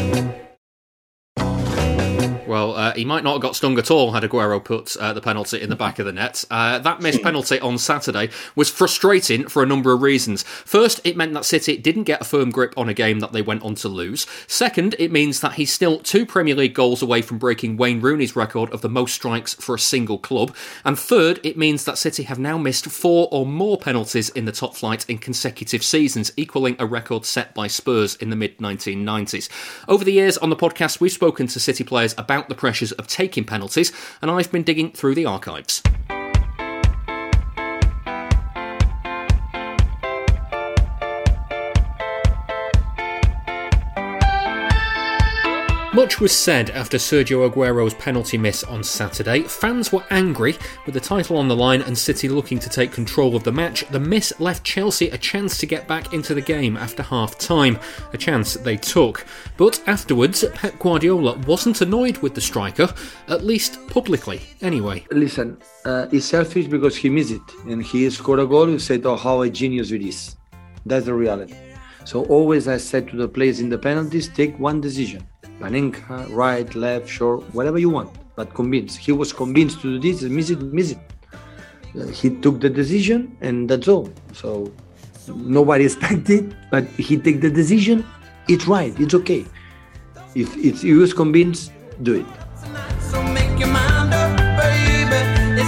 Speaker 2: Well, uh, he might not have got stung at all had Aguero put uh, the penalty in the back of the net. Uh, that missed penalty on Saturday was frustrating for a number of reasons. First, it meant that City didn't get a firm grip on a game that they went on to lose. Second, it means that he's still two Premier League goals away from breaking Wayne Rooney's record of the most strikes for a single club. And third, it means that City have now missed four or more penalties in the top flight in consecutive seasons, equalling a record set by Spurs in the mid nineteen nineties. Over the years on the podcast, we've spoken to City players about the pressures of taking penalties, and I've been digging through the archives. Much was said after Sergio Aguero's penalty miss on Saturday. Fans were angry with the title on the line and City looking to take control of the match. The miss left Chelsea a chance to get back into the game after half-time, a chance they took. But afterwards, Pep Guardiola wasn't annoyed with the striker, at least publicly anyway.
Speaker 4: Listen, uh, he's selfish because he missed it, and he scored a goal. You said, oh, how a genius it is. That's the reality. So always I said to the players in the penalties, take one decision. Panenka, right, left, short, whatever you want, but convinced. He was convinced to do this, miss it, miss it. Uh, he took the decision, and that's all. So nobody expected, but he take the decision. It's right. It's okay. If, if he was convinced, do it.
Speaker 9: So make your mind up, baby.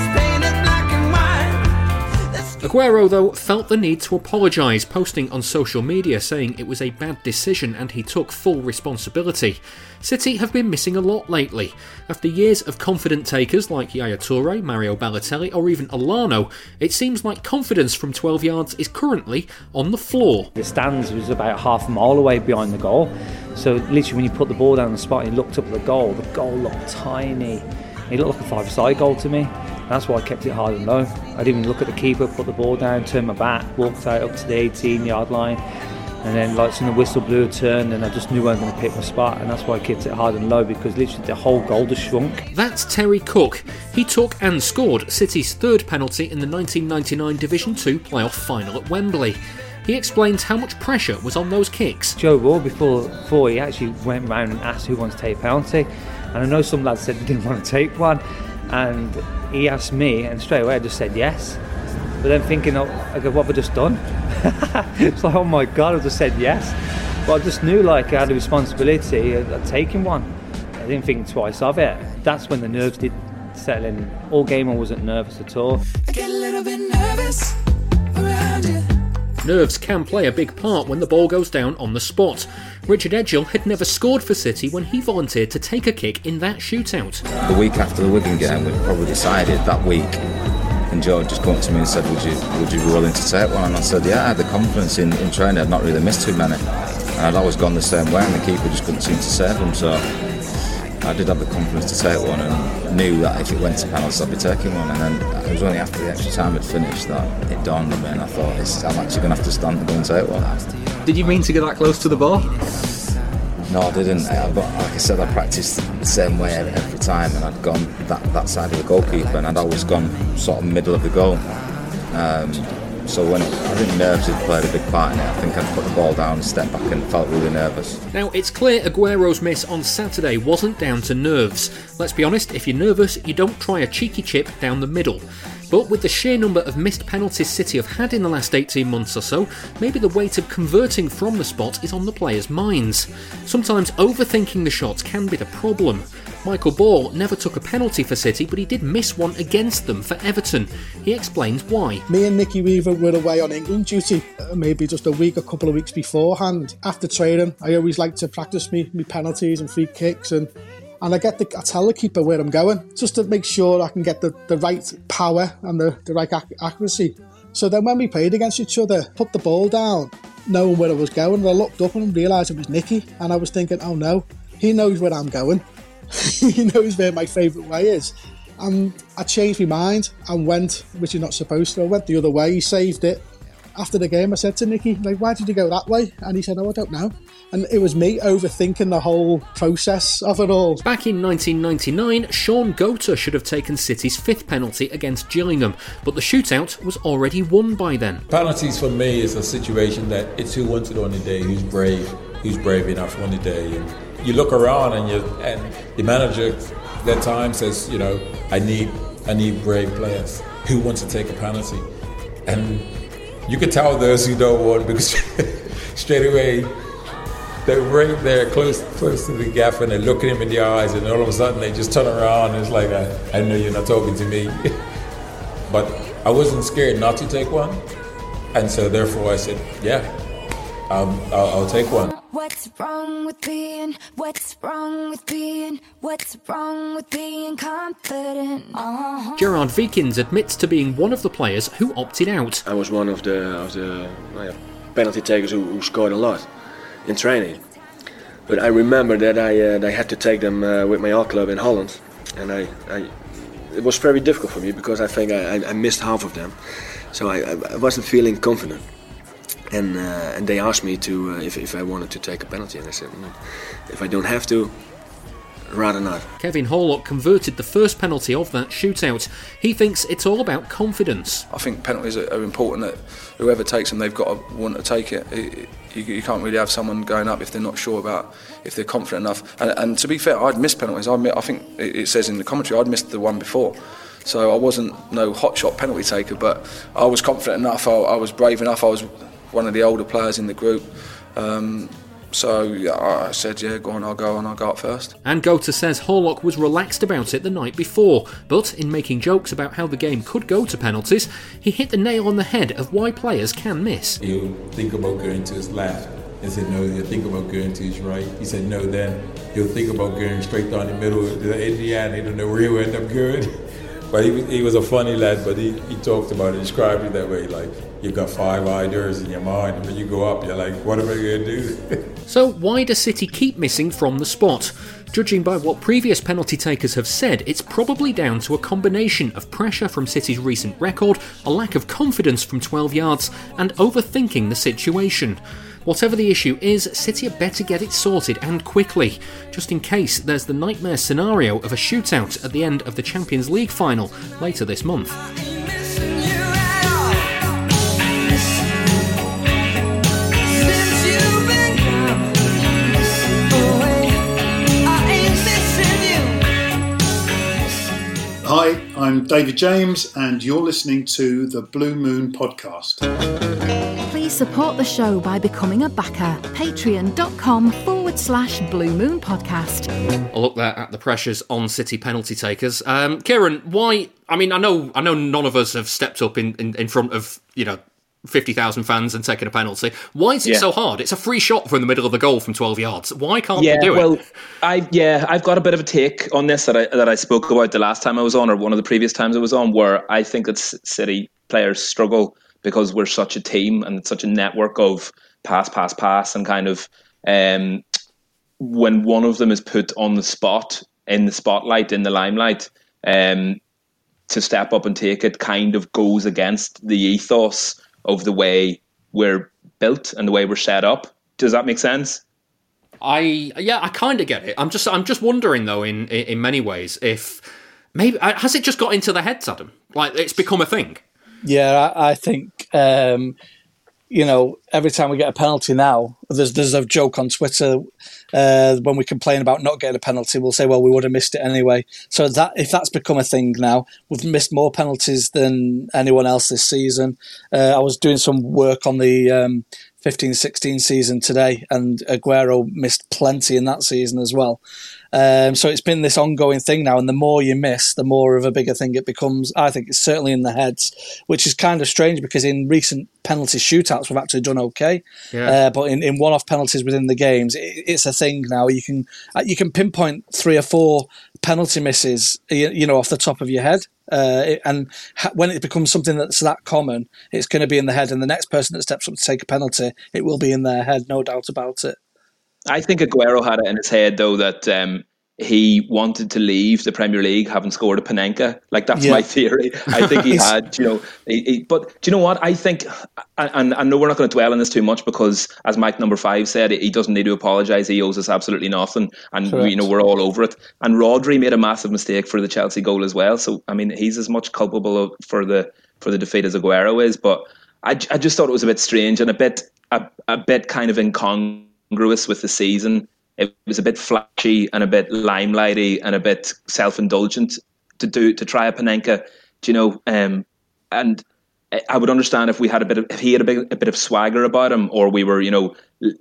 Speaker 2: Aguero, though, felt the need to apologise, posting on social media saying it was a bad decision and he took full responsibility. City have been missing a lot lately. After years of confident takers like Yaya Toure, Mario Balotelli or even Alano, it seems like confidence from twelve yards is currently on the floor.
Speaker 9: The stands was about half a mile away behind the goal, so literally when you put the ball down on the spot and you looked up at the goal, the goal looked tiny. It looked like a five-side goal to me. That's why I kept it hard and low. I didn't even look at the keeper, put the ball down, turned my back, walked out up to the eighteen-yard line, and then like when the whistle blew a turn, and I just knew I was going to pick my spot, and that's why I kept it hard and low, because literally the whole goal just shrunk.
Speaker 2: That's Terry Cook. He took and scored City's third penalty in the nineteen ninety-nine Division two playoff final at Wembley. He explains how much pressure was on those kicks.
Speaker 9: Joe Raw, before, before he actually went round and asked who wants to take a penalty, and I know some lads said they didn't want to take one, and he asked me, and straight away I just said yes. But then thinking, oh, I go, what have I just done? It's like, oh my God, I just said yes. But I just knew like I had a responsibility of taking one. I didn't think twice of it. That's when the nerves did settle in. All game I wasn't nervous at all.
Speaker 10: I get a little bit nervous around you.
Speaker 2: Nerves can play a big part when the ball goes down on the spot. Richard Edghill had never scored for City when he volunteered to take a kick in that shootout.
Speaker 11: The week after the Wigan game, we'd probably decided that week, and Joe just come up to me and said, would you would you be willing to take one? And I said, yeah, I had the confidence in, in training. I'd not really missed too many. And I'd always gone the same way, and the keeper just couldn't seem to save them. So I did have the confidence to take one, and knew that if it went to penalties, I'd be taking one. And then it was only after the extra time had finished that it dawned on me, and I thought, it's, I'm actually going to have to stand and go and take one.
Speaker 2: Did you mean to get that close to the ball?
Speaker 11: No, I didn't. I, but like I said, I practiced the same way every time, and I'd gone that, that side of the goalkeeper, and I'd always gone sort of middle of the goal. Um, so when I think nerves had played a big part in it. I think I'd put the ball down, stepped back, and felt really nervous.
Speaker 2: Now, it's clear Aguero's miss on Saturday wasn't down to nerves. Let's be honest, if you're nervous, you don't try a cheeky chip down the middle. But with the sheer number of missed penalties City have had in the last eighteen months or so, maybe the weight of converting from the spot is on the players' minds. Sometimes overthinking the shots can be the problem. Michael Ball never took a penalty for City, but he did miss one against them for Everton. He explains why.
Speaker 12: Me and Nicky Weaver were away on England duty, uh, maybe just a week, a couple of weeks beforehand. After training, I always like to practice me, me penalties and free kicks, and And I get the, I tell the keeper where I'm going, just to make sure I can get the, the right power and the, the right ac- accuracy. So then when we played against each other, put the ball down, knowing where I was going, and I looked up and realised it was Nicky, and I was thinking, oh no, he knows where I'm going. He knows where my favourite way is. And I changed my mind and went, which is not supposed to, I went the other way, he saved it. After the game, I said to Nicky, like, why did you go that way? And he said, oh, I don't know. And it was me overthinking the whole process of it all.
Speaker 2: Back in nineteen ninety-nine, Sean Gota should have taken City's fifth penalty against Gillingham, but the shootout was already won by then.
Speaker 3: Penalties for me is a situation that it's who wants it on the day, who's brave, who's brave enough on the day. And you look around and you and the manager that time says, you know, I need I need brave players. Who wants to take a penalty? And you can tell those who don't want, because straight away they're right there close close to the gaffer and they're looking him in the eyes, and all of a sudden they just turn around and it's like, I, I know you're not talking to me. But I wasn't scared not to take one, and so therefore I said, yeah, I'll, I'll, I'll take one.
Speaker 10: What's wrong with being, what's wrong with being, what's wrong with being confident? Uh-huh.
Speaker 2: Gerard Vikins admits to being one of the players who opted out.
Speaker 13: I was one of the, of the well, yeah, penalty takers who, who scored a lot in training. But I remember that I, uh, I had to take them uh, with my art club in Holland. And I, I, it was very difficult for me because I think I, I missed half of them. So I, I wasn't feeling confident. And uh, and they asked me to uh, if if I wanted to take a penalty, and I said, no, if I don't have to, rather not.
Speaker 2: Kevin Horlock converted the first penalty of that shootout. He thinks it's all about confidence.
Speaker 14: I think penalties are, are important, that whoever takes them, they've got to want to take it. it, it you, you can't really have someone going up if they're not sure about, if they're confident enough. And, and to be fair, I'd missed penalties. I, I think it, it says in the commentary, I'd missed the one before. So I wasn't no hotshot penalty taker, but I was confident enough, I, I was brave enough, I was one of the older players in the group, um, so yeah, I said, yeah, go on, I'll go, and I'll go up first.
Speaker 2: And Gota says Horlock was relaxed about it the night before, but in making jokes about how the game could go to penalties, he hit the nail on the head of why players can miss.
Speaker 3: He'll think about going to his left and said no, he'll think about going to his right. He said no, then he'll think about going straight down the middle. In the end, he don't know where he'll end up going. But he was, he was a funny lad, but he, he talked about it, described it that way, like, you've got five ideas in your mind, and when you go up, you're like, what am I going to do?
Speaker 2: So why does City keep missing from the spot? Judging by what previous penalty takers have said, it's probably down to a combination of pressure from City's recent record, a lack of confidence from twelve yards, and overthinking the situation. Whatever the issue is, City had better get it sorted and quickly, just in case there's the nightmare scenario of a shootout at the end of the Champions League final later this month.
Speaker 15: Hi, I'm David James, and you're listening to the Blue Moon Podcast.
Speaker 1: Please support the show by becoming a backer. Patreon.com forward slash Blue Moon Podcast.
Speaker 2: A look there at the pressures on City penalty takers. Um, Kieran, why? I mean, I know, I know, none of us have stepped up in, in, in front of you know fifty thousand fans and taken a penalty. Why is it yeah. so hard? It's a free shot from the middle of the goal from twelve yards. Why can't
Speaker 7: yeah,
Speaker 2: they do
Speaker 7: well,
Speaker 2: it?
Speaker 7: Well, I yeah, I've got a bit of a take on this that I that I spoke about the last time I was on, or one of the previous times I was on, where I think that City players struggle because we're such a team and it's such a network of pass, pass, pass, and kind of um, when one of them is put on the spot, in the spotlight, in the limelight, um, to step up and take it kind of goes against the ethos of the way we're built and the way we're set up. Does that make sense?
Speaker 2: I yeah, I kind of get it. I'm just I'm just wondering though, in in many ways, if maybe has it just got into their heads, Adam? Like it's become a thing.
Speaker 6: Yeah, I, I think um, you know every time we get a penalty now, there's there's a joke on Twitter uh, when we complain about not getting a penalty, we'll say, well, we would have missed it anyway. So that if that's become a thing now, we've missed more penalties than anyone else this season. Uh, I was doing some work on the um, fifteen sixteen season today, and Aguero missed plenty in that season as well. Um, so it's been this ongoing thing now, and the more you miss, the more of a bigger thing it becomes. I think it's certainly in the heads, which is kind of strange because in recent penalty shootouts we've actually done okay, yeah. uh, but in, in one-off penalties within the games, it, it's a thing now. You can you can pinpoint three or four penalty misses, you, you know, off the top of your head. Uh, it, and ha- when it becomes something that's that common, it's going to be in the head, and the next person that steps up to take a penalty, it will be in their head, no doubt about it.
Speaker 7: I think Aguero had it in his head, though, that um, he wanted to leave the Premier League having scored a Panenka. Like, that's yeah. my theory. I think he had, you know, he, he, but do you know what? I think, and I know we're not going to dwell on this too much because, as Mike number five said, he doesn't need to apologise. He owes us absolutely nothing. And, Correct. you know, we're all over it. And Rodri made a massive mistake for the Chelsea goal as well. So, I mean, he's as much culpable for the for the defeat as Aguero is. But I, I just thought it was a bit strange and a bit, a, a bit kind of incongruous with the season. It was a bit flashy and a bit limelighty and a bit self-indulgent to do to try a Panenka, do you know. Um, and I would understand if we had a bit of if he had a bit a bit of swagger about him, or we were, you know,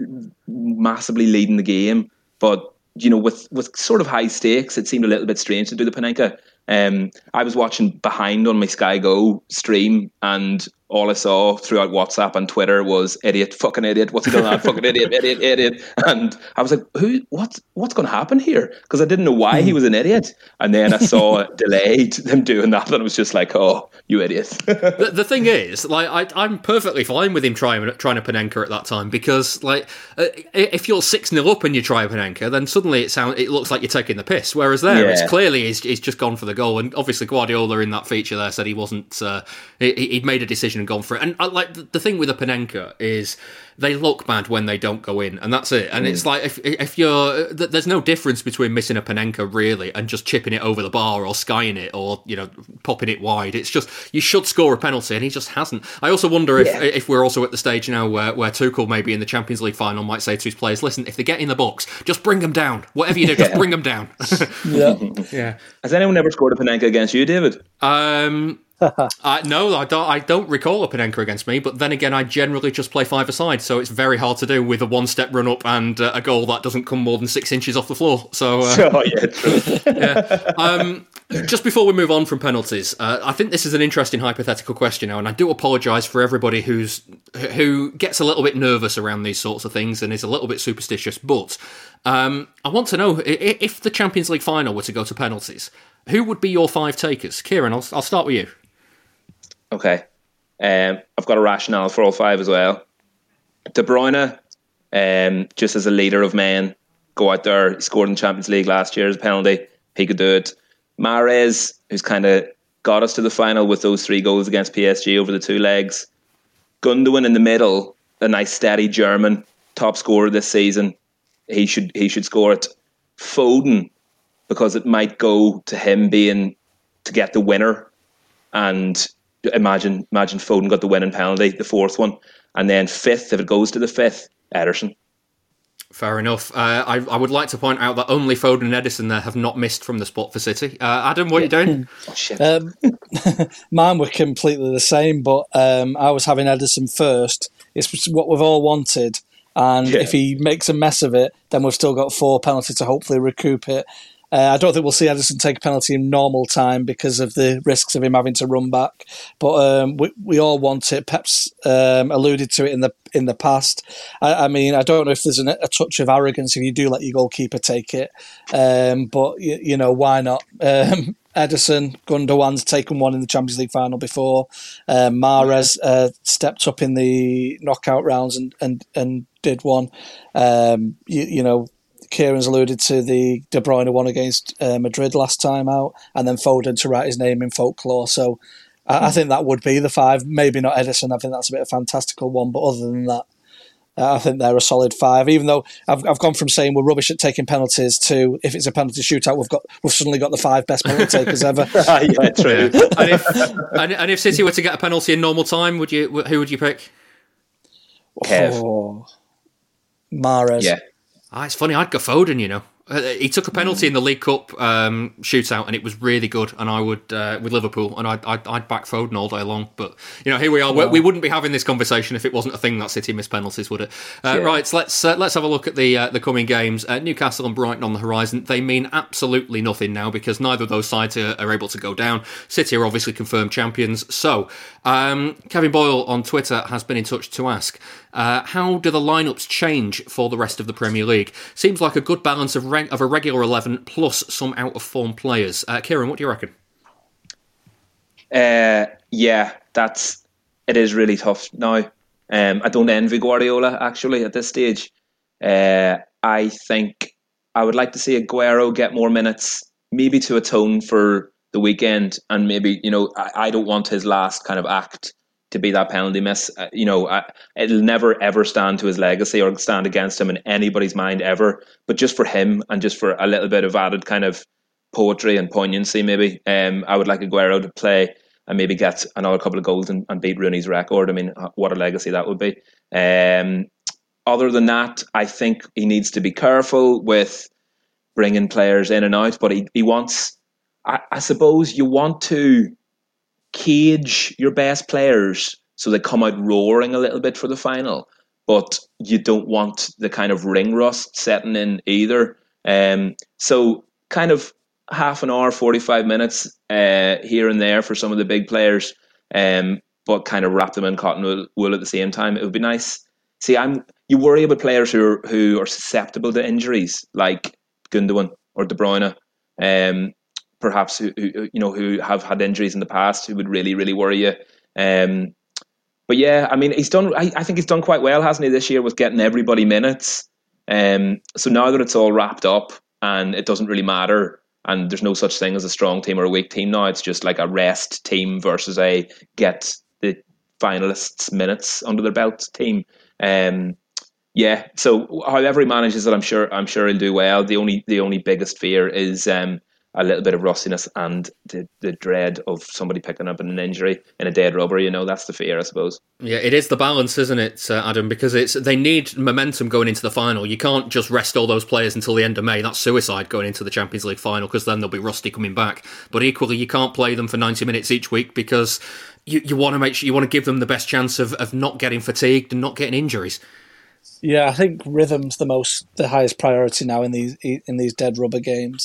Speaker 7: massively leading the game. But you know, with with sort of high stakes, it seemed a little bit strange to do the Panenka. Um, I was watching behind on my Sky Go stream, and all I saw throughout WhatsApp and Twitter was idiot, fucking idiot, what's he done that, fucking idiot, idiot, idiot. And I was like, who, what, what's going to happen here? Because I didn't know why he was an idiot. And then I saw delayed them doing that, and it was just like, oh, you idiot.
Speaker 2: the, the thing is, like, I, I'm perfectly fine with him trying trying a Panenka at that time, because, like, uh, if you're six nil up and you try a Panenka, then suddenly it sounds it looks like you're taking the piss. Whereas there, yeah. it's clearly he's, he's just gone for the goal. And obviously Guardiola in that feature there said he wasn't. Uh, he, he'd made a decision and gone for it. And I, like the, the thing with a Panenka is they look bad when they don't go in, and that's it. And mm. it's like if if you're there's no difference between missing a Panenka really and just chipping it over the bar or skying it or you know popping it wide. It's just you should score a penalty, and he just hasn't. I also wonder if yeah. if we're also at the stage now where where Tuchel maybe in the Champions League final might say to his players, "Listen, if they get in the box, just bring them down. Whatever you do, yeah. just bring them down."
Speaker 6: yeah,
Speaker 2: yeah.
Speaker 7: Has anyone ever scored a Panenka against you, David?
Speaker 2: Um. uh, no, I don't. I don't recall a Panenka against me. But then again, I generally just play five-a-side, so it's very hard to do with a one-step run-up and uh, a goal that doesn't come more than six inches off the floor. So, uh,
Speaker 7: oh, yeah, true.
Speaker 2: yeah. Um, just before we move on from penalties, uh, I think this is an interesting hypothetical question now, and I do apologise for everybody who's who gets a little bit nervous around these sorts of things and is a little bit superstitious. But um, I want to know if the Champions League final were to go to penalties, who would be your five takers? Kieran, I'll, I'll start with you.
Speaker 7: Okay. Um, I've got a rationale for all five as well. De Bruyne, um, just as a leader of men, go out there. He scored in the Champions League last year as a penalty. He could do it. Mahrez, who's kind of got us to the final with those three goals against P S G over the two legs. Gundogan in the middle, a nice steady German, top scorer this season. He should he should score it. Foden, because it might go to him being to get the winner, and imagine imagine Foden got the winning penalty, the fourth one, and then fifth, if it goes to the fifth, Ederson.
Speaker 2: Fair enough. Uh, I, I would like to point out that only Foden and Edison there have not missed from the spot for City. Uh, Adam, what are you doing?
Speaker 7: Oh, shit.
Speaker 6: Um, mine were completely the same, but um, I was having Edison first. It's what we've all wanted, and
Speaker 7: Yeah.
Speaker 6: if he makes a mess of it, then we've still got four penalties to hopefully recoup it. Uh, I don't think we'll see Edison take a penalty in normal time because of the risks of him having to run back. But um, we we all want it. Pep's um, alluded to it in the in the past. I, I mean, I don't know if there's an, a touch of arrogance if you do let your goalkeeper take it. Um, but, you, you know, why not? Um, Edison, Gundogan's taken one in the Champions League final before. Um, Mahrez uh, stepped up in the knockout rounds and, and, and did one. Um, you, you know, Kieran's alluded to the De Bruyne one against uh, Madrid last time out, and then Foden to write his name in folklore. So I, I think that would be the five. Maybe not Edison. I think that's a bit of a fantastical one. But other than that, uh, I think they're a solid five. Even though I've I've gone from saying we're rubbish at taking penalties to if it's a penalty shootout, we've got we've suddenly got the five best penalty takers ever.
Speaker 7: Yeah, true.
Speaker 2: and, if, and, and if City were to get a penalty in normal time, would you? Who would you pick?
Speaker 7: Kev.
Speaker 6: Oh, Mahrez.
Speaker 7: Yeah.
Speaker 2: Ah, it's funny. I'd go Foden. You know, uh, he took a penalty in the League Cup um, shootout, and it was really good. And I would uh, with Liverpool, and I'd, I'd I'd back Foden all day long. But you know, here we are.
Speaker 6: Wow.
Speaker 2: We wouldn't be having this conversation if it wasn't a thing that City missed penalties, would it? Uh,
Speaker 7: Yeah.
Speaker 2: Right. So let's uh, let's have a look at the uh, the coming games. Uh, Newcastle and Brighton on the horizon. They mean absolutely nothing now because neither of those sides are, are able to go down. City are obviously confirmed champions. So um, Kevin Boyle on Twitter has been in touch to ask. Uh, how do the lineups change for the rest of the Premier League? Seems like a good balance of reg- of a regular eleven plus some out of form players. Uh, Kieran, what do you reckon?
Speaker 7: Uh, yeah, that's it is really tough now. Um, I don't envy Guardiola actually at this stage. Uh, I think I would like to see Aguero get more minutes, maybe to atone for the weekend, and maybe you know I, I don't want his last kind of act to be that penalty miss. Uh, you know, I, it'll never ever stand to his legacy or stand against him in anybody's mind ever. But just for him and just for a little bit of added kind of poetry and poignancy, maybe um, I would like Aguero to play and maybe get another couple of goals and, and beat Rooney's record. I mean, what a legacy that would be. Um, other than that, I think he needs to be careful with bringing players in and out. But he, he wants, I, I suppose, you want to cage your best players so they come out roaring a little bit for the final, but you don't want the kind of ring rust setting in either. Um, so kind of half an hour, forty-five minutes uh, here and there for some of the big players, um, but kind of wrap them in cotton wool, wool at the same time. It would be nice. See, I'm you worry about players who are, who are susceptible to injuries like Gundogan or De Bruyne. Um, perhaps who, who you know who have had injuries in the past who would really really worry you. Um, but yeah, I mean he's done. I, I think he's done quite well, hasn't he, this year with getting everybody minutes. Um, so now that it's all wrapped up and it doesn't really matter, and there's no such thing as a strong team or a weak team now. It's just like a rest team versus a get the finalists minutes under their belt team. Um, yeah. So however he manages it, I'm sure I'm sure he'll do well. The only the only biggest fear is. Um, a little bit of rustiness and the, the dread of somebody picking up an injury in a dead rubber. You know, that's the fear, I suppose.
Speaker 2: Yeah, it is the balance, isn't it, uh, Adam? Because it's they need momentum going into the final. You can't just rest all those players until the end of May. That's suicide going into the Champions League final, because then they'll be rusty coming back. But equally, you can't play them for ninety minutes each week, because you, you want to make sure you want to give them the best chance of, of not getting fatigued and not getting injuries.
Speaker 6: Yeah, I think rhythm's the most the highest priority now in these in these dead rubber games.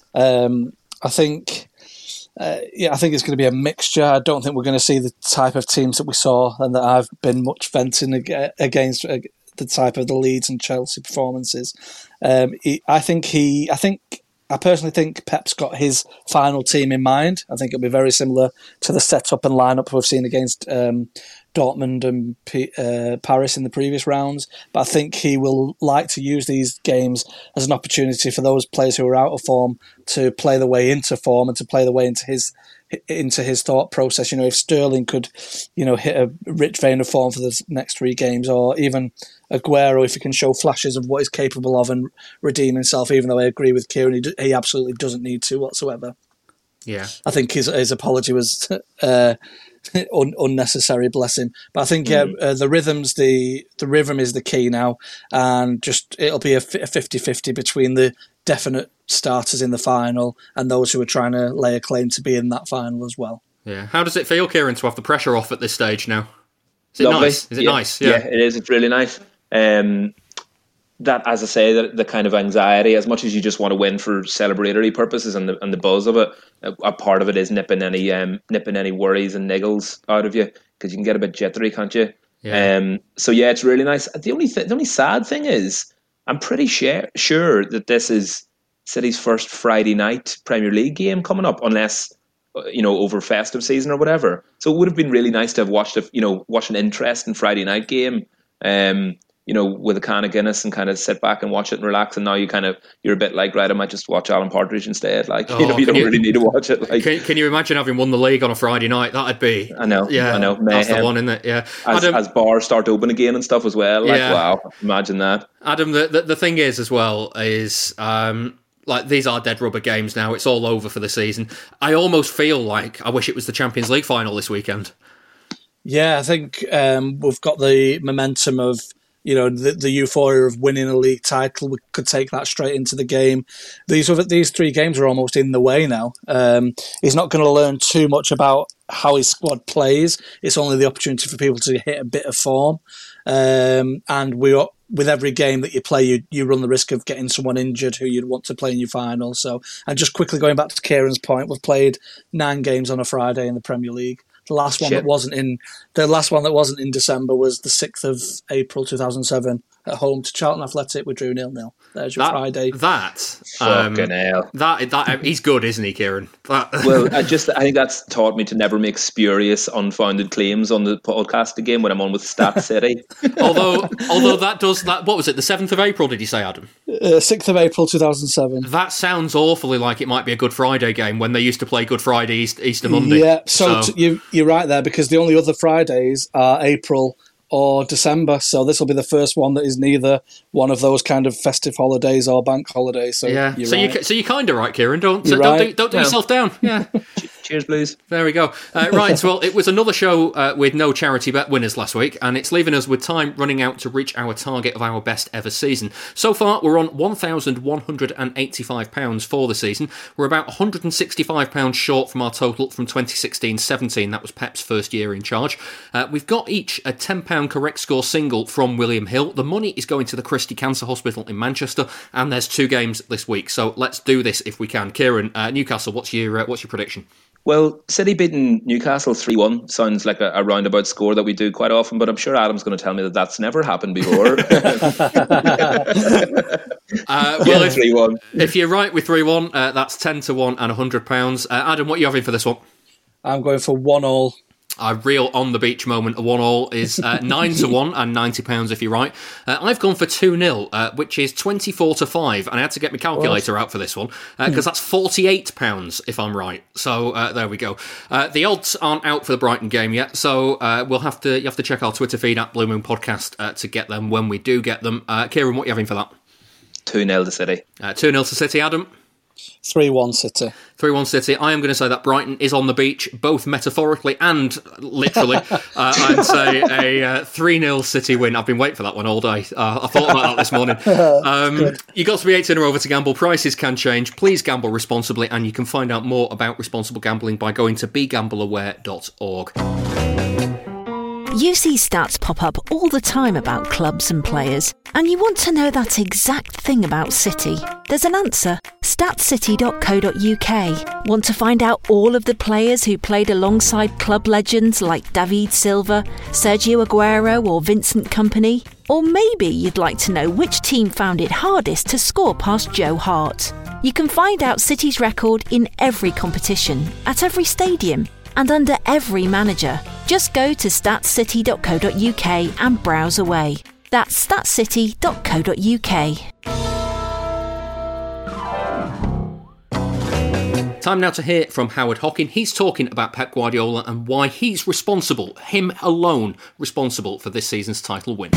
Speaker 6: Um, I think, uh, yeah, I think it's going to be a mixture. I don't think we're going to see the type of teams that we saw and that I've been much venting against, uh, the type of the Leeds and Chelsea performances. Um, he, I think he, I think, I personally think Pep's got his final team in mind. I think it'll be very similar to the setup and lineup we've seen against um, Dortmund and P- uh, Paris in the previous rounds. But I think he will like to use these games as an opportunity for those players who are out of form to play their way into form and to play their way into his into his thought process. You know, if Sterling could, you know, hit a rich vein of form for the next three games, or even Aguero, if he can show flashes of what he's capable of and redeem himself, even though I agree with Kieran, he, d- he absolutely doesn't need to whatsoever.
Speaker 2: Yeah.
Speaker 6: I think his his apology was uh, un- unnecessary, bless him. But I think yeah, mm. uh, the rhythms, the the rhythm is the key now, and just it'll be a fifty-fifty between the definite starters in the final and those who are trying to lay a claim to be in that final as well.
Speaker 2: Yeah. How does it feel, Kieran, to have the pressure off at this stage now? Is it
Speaker 7: Lovely.
Speaker 2: nice? Is it
Speaker 7: yeah.
Speaker 2: nice?
Speaker 7: Yeah. yeah, it is. It's really nice. Um, that, as I say, the, the kind of anxiety, as much as you just want to win for celebratory purposes and the and the buzz of it, a, a part of it is nipping any um, nipping any worries and niggles out of you, because you can get a bit jittery, can't you?
Speaker 2: Yeah.
Speaker 7: Um, so yeah, it's really nice. The only th- the only sad thing is, I'm pretty sure sure that this is City's first Friday night Premier League game coming up, unless, you know, over festive season or whatever. So it would have been really nice to have watched a, you know, watched an interesting Friday night game, um, you know, with a can of Guinness and kind of sit back and watch it and relax. And now you kind of, you're a bit like, right, I might just watch Alan Partridge instead. Like, oh, you know, you don't you, really need to watch it. Like,
Speaker 2: can, can you imagine having won the league on a Friday night? That'd be,
Speaker 7: I know,
Speaker 2: yeah,
Speaker 7: I know, mayhem.
Speaker 2: That's the one, isn't it? Yeah.
Speaker 7: As,
Speaker 2: Adam,
Speaker 7: as bars start open again and stuff as well. Like, yeah. Wow, imagine that.
Speaker 2: Adam, the, the the thing is as well is, um, like, these are dead rubber games now. It's all over for the season. I almost feel like I wish it was the Champions League final this weekend.
Speaker 6: Yeah, I think um, we've got the momentum of, you know, the, the euphoria of winning a league title. We could take that straight into the game. These other, these three games are almost in the way now. Um, he's not going to learn too much about how his squad plays. It's only the opportunity for people to hit a bit of form. Um, and we are, with every game that you play, you you run the risk of getting someone injured who you'd want to play in your final. So, and just quickly going back to Kieran's point, we've played nine games on a Friday in the Premier League. The last one Shit. that wasn't in the last one that wasn't in December was the sixth of April two thousand seven at home to Charlton Athletic. We drew nil nil. There's your
Speaker 2: that,
Speaker 6: Friday.
Speaker 2: That
Speaker 7: um, fucking hell.
Speaker 2: That that he's good, isn't he, Kieran? That.
Speaker 7: Well, I just I think that's taught me to never make spurious, unfounded claims on the podcast again when I'm on with Stat City.
Speaker 2: although, although that does that. What was it? The seventh of April? Did you say, Adam?
Speaker 6: Uh, sixth of April two thousand seven.
Speaker 2: That sounds awfully like it might be a Good Friday game when they used to play Good Friday, Easter, Easter Monday.
Speaker 6: Yeah, so, so. T- you you're right there, because the only other Fridays are April or December, so this will be the first one that is neither one of those kind of festive holidays or bank holidays. So
Speaker 2: yeah,
Speaker 6: you're
Speaker 2: so
Speaker 6: right.
Speaker 2: you so you're kind of right, Kieran. Don't
Speaker 6: you're
Speaker 2: don't
Speaker 6: right.
Speaker 2: do, don't do
Speaker 6: no.
Speaker 2: yourself down. Yeah.
Speaker 7: Cheers, please.
Speaker 2: There we go. Uh, right, well, it was another show uh, with no charity bet winners last week, and it's leaving us with time running out to reach our target of our best ever season. So far, we're on one thousand one hundred eighty-five pounds for the season. We're about one hundred sixty-five pounds short from our total from twenty sixteen seventeen. That was Pep's first year in charge. Uh, we've got each a ten pounds correct score single from William Hill. The money is going to the Christie Cancer Hospital in Manchester, and there's two games this week, so let's do this if we can. Kieran, uh, Newcastle, what's your uh, what's your prediction?
Speaker 7: Well, City beating Newcastle three one sounds like a, a roundabout score that we do quite often, but I'm sure Adam's going to tell me that that's never happened before.
Speaker 2: uh, well,
Speaker 7: yeah, three one.
Speaker 2: If, if you're right with three one, uh, that's ten to one and one hundred pounds. Uh, Adam, what are you having for this one?
Speaker 6: I'm going for one all.
Speaker 2: A real on the beach moment, a one all is uh, nine to one and ninety pounds if you're right. Uh, I've gone for two nil, uh, which is twenty-four to five, and I had to get my calculator what? out for this one because uh, that's forty-eight pounds if I'm right. So uh, there we go. Uh, the odds aren't out for the Brighton game yet, so uh, we'll have to you have to check our Twitter feed at Blue Moon Podcast uh, to get them when we do get them. Uh, Kieran, what are you having for that?
Speaker 7: two nil to City.
Speaker 2: Uh, two nil to City, Adam.
Speaker 6: three one City.
Speaker 2: three one City. I am going to say that Brighton is on the beach, both metaphorically and literally. uh, I'd say a uh, three nil City win. I've been waiting for that one all day. Uh, I thought about that this morning. Um, you got to be eighteen or over to gamble. Prices can change. Please gamble responsibly, and you can find out more about responsible gambling by going to be gamble aware dot org.
Speaker 16: You see stats pop up all the time about clubs and players, and you want to know that exact thing about City. There's an answer. stat city dot co dot uk. Want to find out all of the players who played alongside club legends like David Silva, Sergio Aguero or Vincent Kompany? Or maybe you'd like to know which team found it hardest to score past Joe Hart. You can find out City's record in every competition, at every stadium, and under every manager. Just go to stat city dot co dot uk and browse away. That's stat city dot co dot uk.
Speaker 2: Time now to hear from Howard Hockin. He's talking about Pep Guardiola and why he's responsible, him alone, responsible for this season's title win.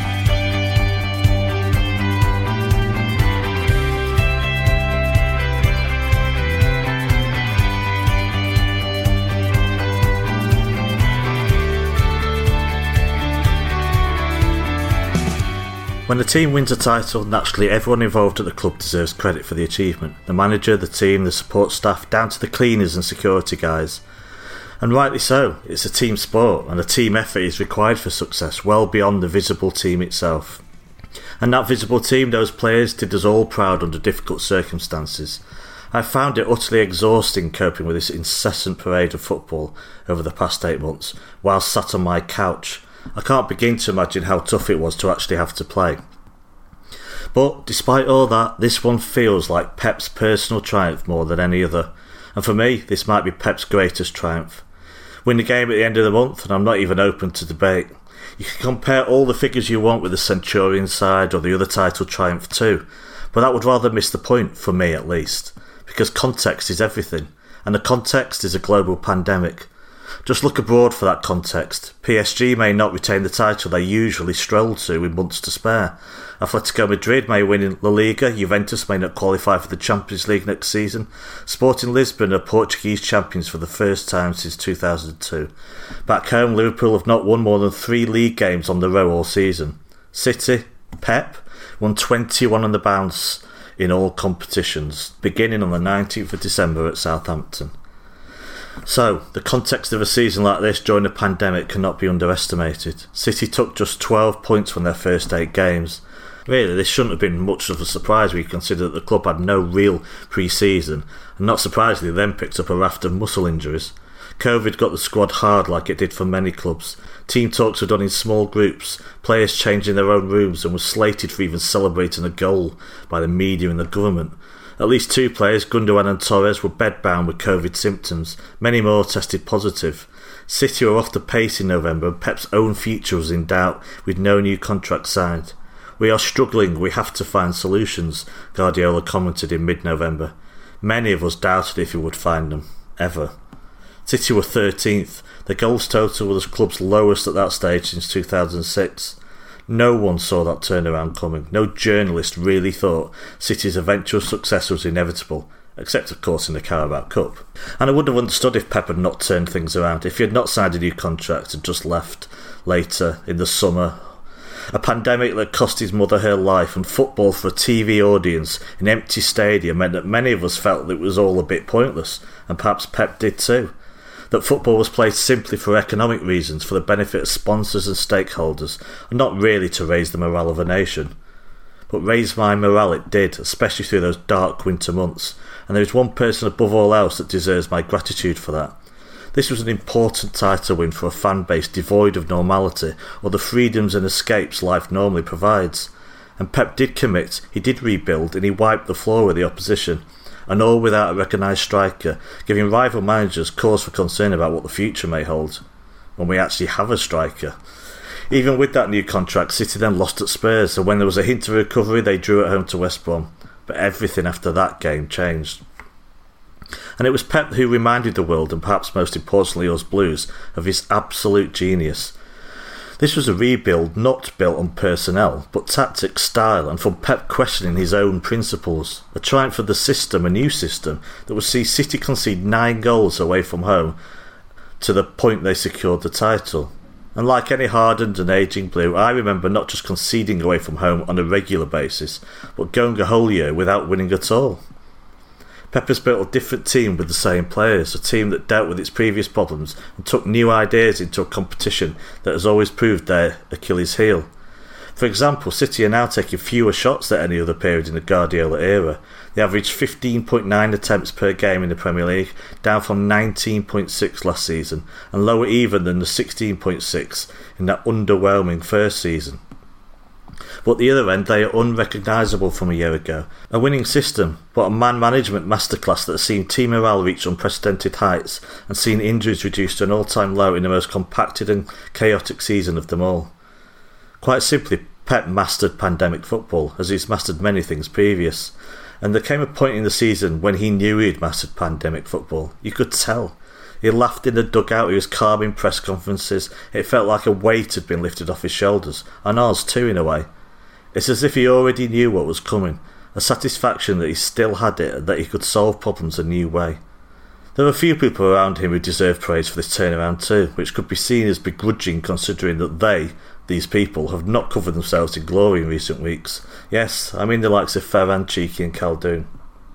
Speaker 17: When a team wins a title, naturally everyone involved at the club deserves credit for the achievement. The manager, the team, the support staff, down to the cleaners and security guys. And rightly so, it's a team sport and a team effort is required for success, well beyond the visible team itself. And that visible team, those players, did us all proud under difficult circumstances. I found it utterly exhausting coping with this incessant parade of football over the past eight months, whilst sat on my couch. I can't begin to imagine how tough it was to actually have to play. But despite all that, this one feels like Pep's personal triumph more than any other. And for me, this might be Pep's greatest triumph. Win the game at the end of the month, and I'm not even open to debate. You can compare all the figures you want with the Centurion side or the other title triumph too, but that would rather miss the point, for me at least. Because context is everything, and the context is a global pandemic. Just look abroad for that context. P S G may not retain the title they usually stroll to with months to spare. Atletico Madrid may win in La Liga, Juventus may not qualify for the Champions League next season. Sporting Lisbon are Portuguese champions for the first time since two thousand two. Back home, Liverpool have not won more than three league games on the row all season. City, Pep, won twenty-one on the bounce in all competitions, beginning on the nineteenth of December at Southampton. So, the context of a season like this during a pandemic cannot be underestimated. City took just twelve points from their first eight games. Really, this shouldn't have been much of a surprise when you consider that the club had no real pre-season, and not surprisingly then picked up a raft of muscle injuries. Covid got the squad hard like it did for many clubs. Team talks were done in small groups, players changing their own rooms, and were slated for even celebrating a goal by the media and the government. At least two players, Gundogan and Torres, were bedbound with Covid symptoms. Many more tested positive. City were off the pace in November and Pep's own future was in doubt with no new contract signed. We are struggling, we have to find solutions, Guardiola commented in mid-November. Many of us doubted if he would find them. Ever. City were thirteenth. The goals total was the club's lowest at that stage since two thousand six. No one saw that turnaround coming. No journalist really thought City's eventual success was inevitable, except of course in the Carabao Cup. And I would have understood if Pep had not turned things around, if he had not signed a new contract and just left later in the summer. A pandemic that cost his mother her life, and football for a T V audience in an empty stadium meant that many of us felt that it was all a bit pointless, and perhaps Pep did too. That football was played simply for economic reasons, for the benefit of sponsors and stakeholders, and not really to raise the morale of a nation. But raise my morale it did, especially through those dark winter months, and there is one person above all else that deserves my gratitude for that. This was an important title win for a fan base devoid of normality or the freedoms and escapes life normally provides. And Pep did commit, he did rebuild, and he wiped the floor with the opposition. And all without a recognised striker, giving rival managers cause for concern about what the future may hold, when we actually have a striker. Even with that new contract, City then lost at Spurs, so when there was a hint of recovery they drew at home to West Brom. But everything after that game changed. And it was Pep who reminded the world, and perhaps most importantly us Blues, of his absolute genius. This was a rebuild not built on personnel, but tactics, style, and from Pep questioning his own principles. A triumph for the system, a new system, that would see City concede nine goals away from home to the point they secured the title. And like any hardened and ageing Blue, I remember not just conceding away from home on a regular basis, but going a whole year without winning at all. Pep has built a different team with the same players, a team that dealt with its previous problems and took new ideas into a competition that has always proved their Achilles heel. For example, City are now taking fewer shots than any other period in the Guardiola era. They averaged fifteen point nine attempts per game in the Premier League, down from nineteen point six last season, and lower even than the sixteen point six in that underwhelming first season. But at the other end, they are unrecognisable from a year ago. A winning system, but a man management masterclass that has seen team morale reach unprecedented heights and seen injuries reduced to an all-time low in the most compacted and chaotic season of them all. Quite simply, Pep mastered pandemic football, as he's mastered many things previous. And there came a point in the season when he knew he'd mastered pandemic football. You could tell. He laughed in the dugout, he was calm in press conferences. It felt like a weight had been lifted off his shoulders, and ours too in a way. It's as if he already knew what was coming, a satisfaction that he still had it and that he could solve problems a new way. There were a few people around him who deserved praise for this turnaround too, which could be seen as begrudging considering that they, these people, have not covered themselves in glory in recent weeks. Yes, I mean the likes of Ferran, Cheeky and Khaldoon.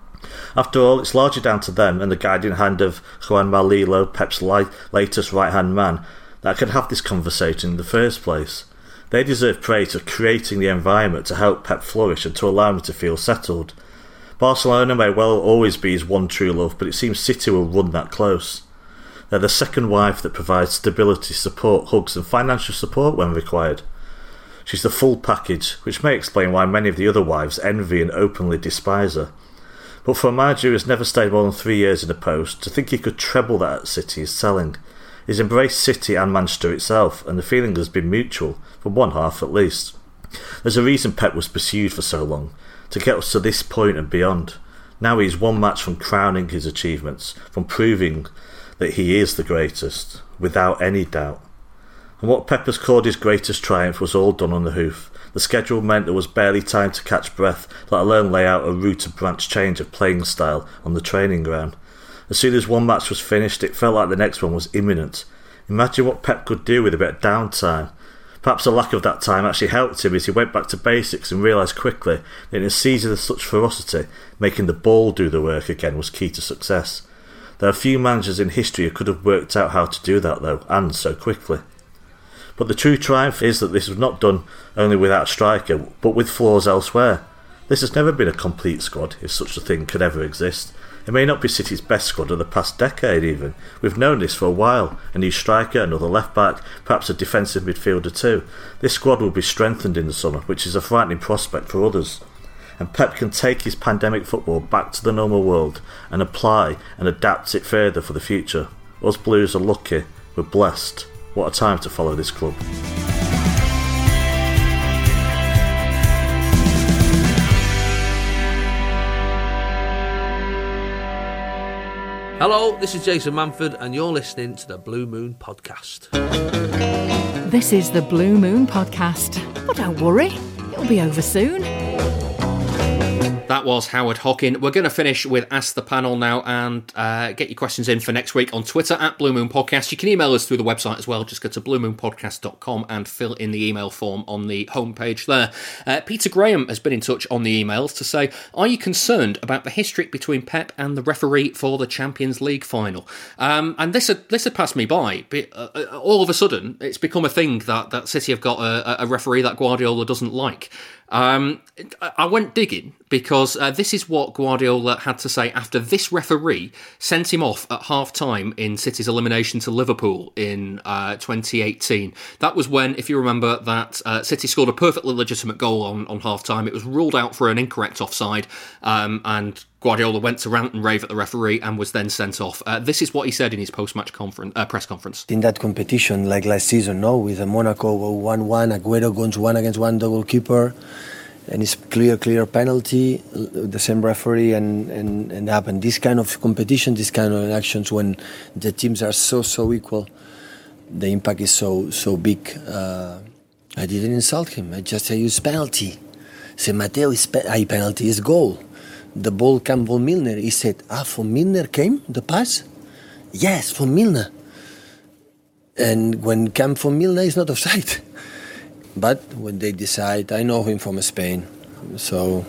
Speaker 17: After all, it's largely down to them and the guiding hand of Juan Malilo, Pep's li- latest right-hand man, that can have this conversation in the first place. They deserve praise for creating the environment to help Pep flourish and to allow him to feel settled. Barcelona may well always be his one true love, but it seems City will run that close. They're the second wife that provides stability, support, hugs and financial support when required. She's the full package, which may explain why many of the other wives envy and openly despise her. But for a manager who has never stayed more than three years in a post, to think he could treble that at City is telling. He's embraced City and Manchester itself, and the feeling has been mutual, from one half at least. There's a reason Pep was pursued for so long, to get us to this point and beyond. Now he's one match from crowning his achievements, from proving that he is the greatest, without any doubt. And what Pep has called his greatest triumph was all done on the hoof. The schedule meant there was barely time to catch breath, let alone lay out a root and branch change of playing style on the training ground. As soon as one match was finished, it felt like the next one was imminent. Imagine what Pep could do with a bit of downtime. Perhaps the lack of that time actually helped him as he went back to basics and realised quickly that in a season of such ferocity, making the ball do the work again was key to success. There are few managers in history who could have worked out how to do that though, and so quickly. But the true triumph is that this was not done only without a striker, but with flaws elsewhere. This has never been a complete squad, if such a thing could ever exist. It may not be City's best squad of the past decade even. We've known this for a while. A new striker, another left-back, perhaps a defensive midfielder too. This squad will be strengthened in the summer, which is a frightening prospect for others. And Pep can take his pandemic football back to the normal world and apply and adapt it further for the future. Us Blues are lucky, we're blessed. What a time to follow this club.
Speaker 18: Hello, this is Jason Manford and you're listening to the Blue Moon Podcast.
Speaker 1: This is the Blue Moon Podcast. But don't worry, it'll be over soon.
Speaker 2: That was Howard Hockin. We're going to finish with Ask the Panel now and uh, get your questions in for next week on Twitter at Blue Moon Podcast. You can email us through the website as well. Just go to blue moon podcast dot com and fill in the email form on the homepage there. Uh, Peter Graham has been in touch on the emails to say, are you concerned about the history between Pep and the referee for the Champions League final? Um, and this had, this had passed me by. But, uh, all of a sudden, it's become a thing that, that City have got a, a referee that Guardiola doesn't like. Um, I went digging because uh, this is what Guardiola had to say after this referee sent him off at half-time in City's elimination to Liverpool in uh, twenty eighteen. That was when, if you remember, that uh, City scored a perfectly legitimate goal on, on half-time. It was ruled out for an incorrect offside, um, and Guardiola went to rant and rave at the referee and was then sent off. Uh, this is what he said in his post-match conference, uh, press conference.
Speaker 19: In that competition, like last season, no, with Monaco one one, Aguero goes one against one, double keeper, and it's clear, clear penalty, the same referee, and, and, and happen. This kind of competition, this kind of actions when the teams are so, so equal, the impact is so so big. Uh, I didn't insult him. I just said, "Use penalty." Say, Matteo, is pe- I penalty is goal. The ball came from Milner. He said, "Ah, from Milner came the pass." Yes, from Milner. And when came from Milner, it's not offside. But when they decide, I know him from Spain, so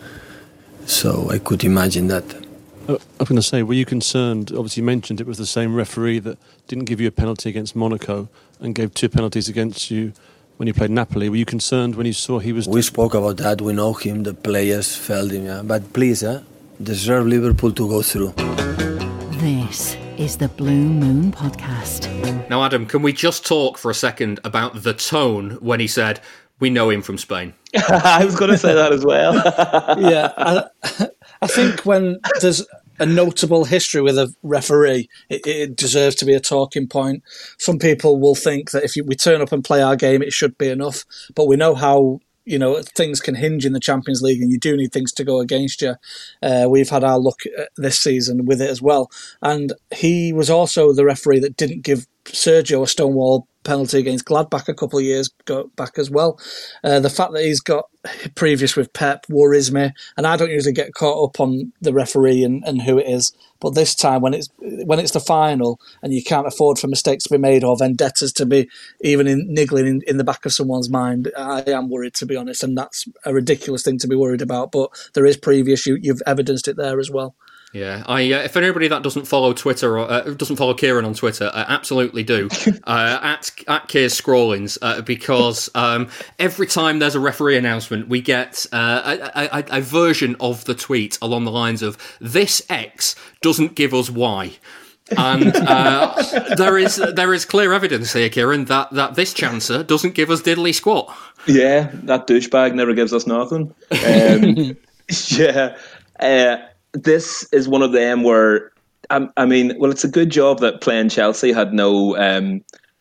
Speaker 19: so I could imagine that.
Speaker 20: I was going to say, were you concerned? Obviously, you mentioned it was the same referee that didn't give you a penalty against Monaco and gave two penalties against you when you played Napoli. Were you concerned when you saw he was...
Speaker 19: We spoke about that. We know him. The players felt him. Yeah. But please, eh, deserve Liverpool to go through.
Speaker 1: This is the Blue Moon Podcast.
Speaker 2: Now, Adam, can we just talk for a second about the tone when he said, "We know him from Spain"?
Speaker 7: I was going to say that as well.
Speaker 6: yeah, I, I think when there's a notable history with a referee, it, it deserves to be a talking point. Some people will think that if you, we turn up and play our game, it should be enough. But we know how, you know, things can hinge in the Champions League, and you do need things to go against you. Uh, we've had our luck this season with it as well. And he was also the referee that didn't give Sergio a stonewall penalty against Gladbach a couple of years back as well. Uh, the fact that he's got previous with Pep worries me, and I don't usually get caught up on the referee and, and who it is. But this time, when it's when it's the final and you can't afford for mistakes to be made or vendettas to be even in, niggling in, in the back of someone's mind, I am worried, to be honest, and that's a ridiculous thing to be worried about. But there is previous; you, you've evidenced it there as well.
Speaker 2: Yeah, I. Uh, if anybody that doesn't follow Twitter or uh, doesn't follow Kieran on Twitter, uh, absolutely do. uh, at at Kier's Scrawlings, uh, because um, every time there's a referee announcement, we get uh, a, a, a version of the tweet along the lines of "This X doesn't give us Y." And uh, there is there is clear evidence here, Kieran, that, that this chancer doesn't give us diddly squat.
Speaker 7: Yeah, that douchebag never gives us nothing. Um, yeah. Uh, This is one of them where, um, I mean, well, it's a good job that playing Chelsea had no um,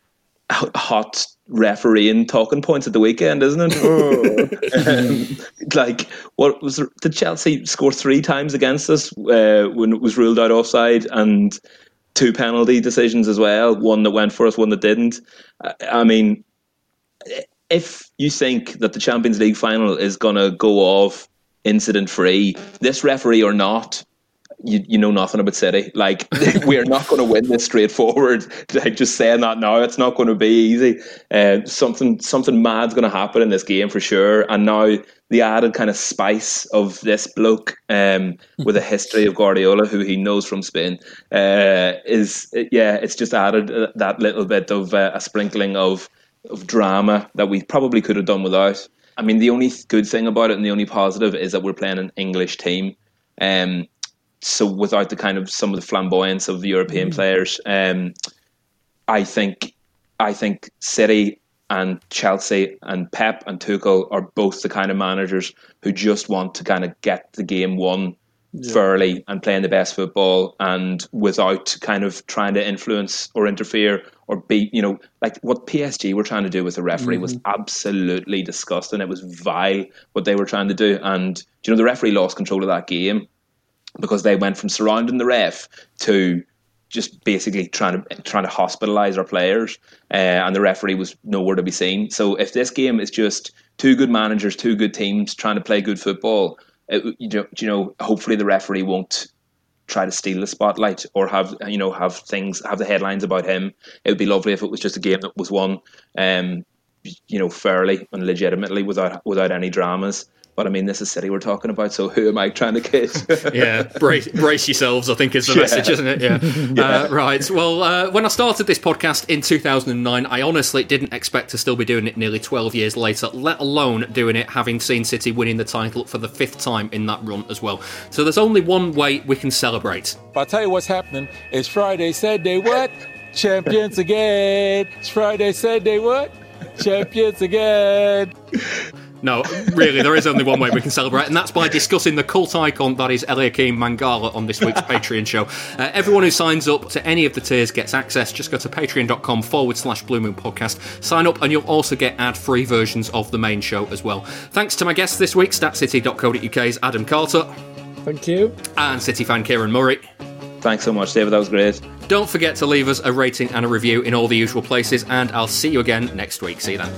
Speaker 7: hot refereeing talking points at the weekend, isn't it? um, like, what was there, did Chelsea score three times against us uh, when it was ruled out offside, and two penalty decisions as well, one that went for us, one that didn't. I, I mean, if you think that the Champions League final is going to go off incident free, this referee or not, you you know nothing about City. Like, we're not going to win this straightforward. Like, just saying that now, it's not going to be easy. Uh, something something mad's going to happen in this game for sure. And now the added kind of spice of this bloke um, with a history of Guardiola, who he knows from Spain, uh, is yeah, it's just added that little bit of uh, a sprinkling of of drama that we probably could have done without. I mean, the only good thing about it and the only positive is that we're playing an English team. Um, so without the kind of some of the flamboyance of the European mm. players, um, I think I think City and Chelsea and Pep and Tuchel are both the kind of managers who just want to kind of get the game won yeah. fairly and playing the best football, and without kind of trying to influence or interfere or be, you know, like what P S G were trying to do with the referee mm-hmm. was absolutely disgusting. It was vile what they were trying to do. And, you know, the referee lost control of that game because they went from surrounding the ref to just basically trying to trying to hospitalise our players, uh, and the referee was nowhere to be seen. So if this game is just two good managers, two good teams trying to play good football, it, you know, you know, hopefully the referee won't try to steal the spotlight or have, you know, have things, have the headlines about him. It would be lovely if it was just a game that was won, um, you know, fairly and legitimately without without any dramas. But I mean, this is City we're talking about, so who am I trying to kid?
Speaker 2: yeah, brace, brace yourselves, I think is the yeah. message, isn't it? Yeah. yeah. Uh, right. Well, uh, when I started this podcast in two thousand nine, I honestly didn't expect to still be doing it nearly twelve years later, let alone doing it having seen City winning the title for the fifth time in that run as well. So there's only one way we can celebrate.
Speaker 3: I'll tell you what's happening. It's Friday, Saturday, what? Champions again. It's Friday, Saturday, what? Champions again.
Speaker 2: No, really, there is only one way we can celebrate, and that's by discussing the cult icon that is Eliakim Mangala on this week's Patreon show. Uh, everyone who signs up to any of the tiers gets access. Just go to patreon.com forward slash Blue Moon Podcast. Sign up, and you'll also get ad-free versions of the main show as well. Thanks to my guests this week, stat city dot co dot uk's Adam Carter.
Speaker 6: Thank you.
Speaker 2: And City fan Kieran Murray.
Speaker 7: Thanks so much, David. That was great.
Speaker 2: Don't forget to leave us a rating and a review in all the usual places, and I'll see you again next week. See you then.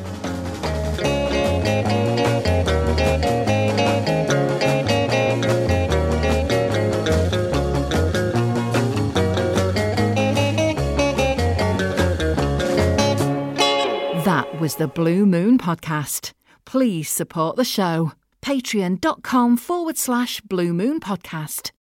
Speaker 1: That was the Blue Moon Podcast. Please support the show. Patreon.com forward slash Blue Moon Podcast.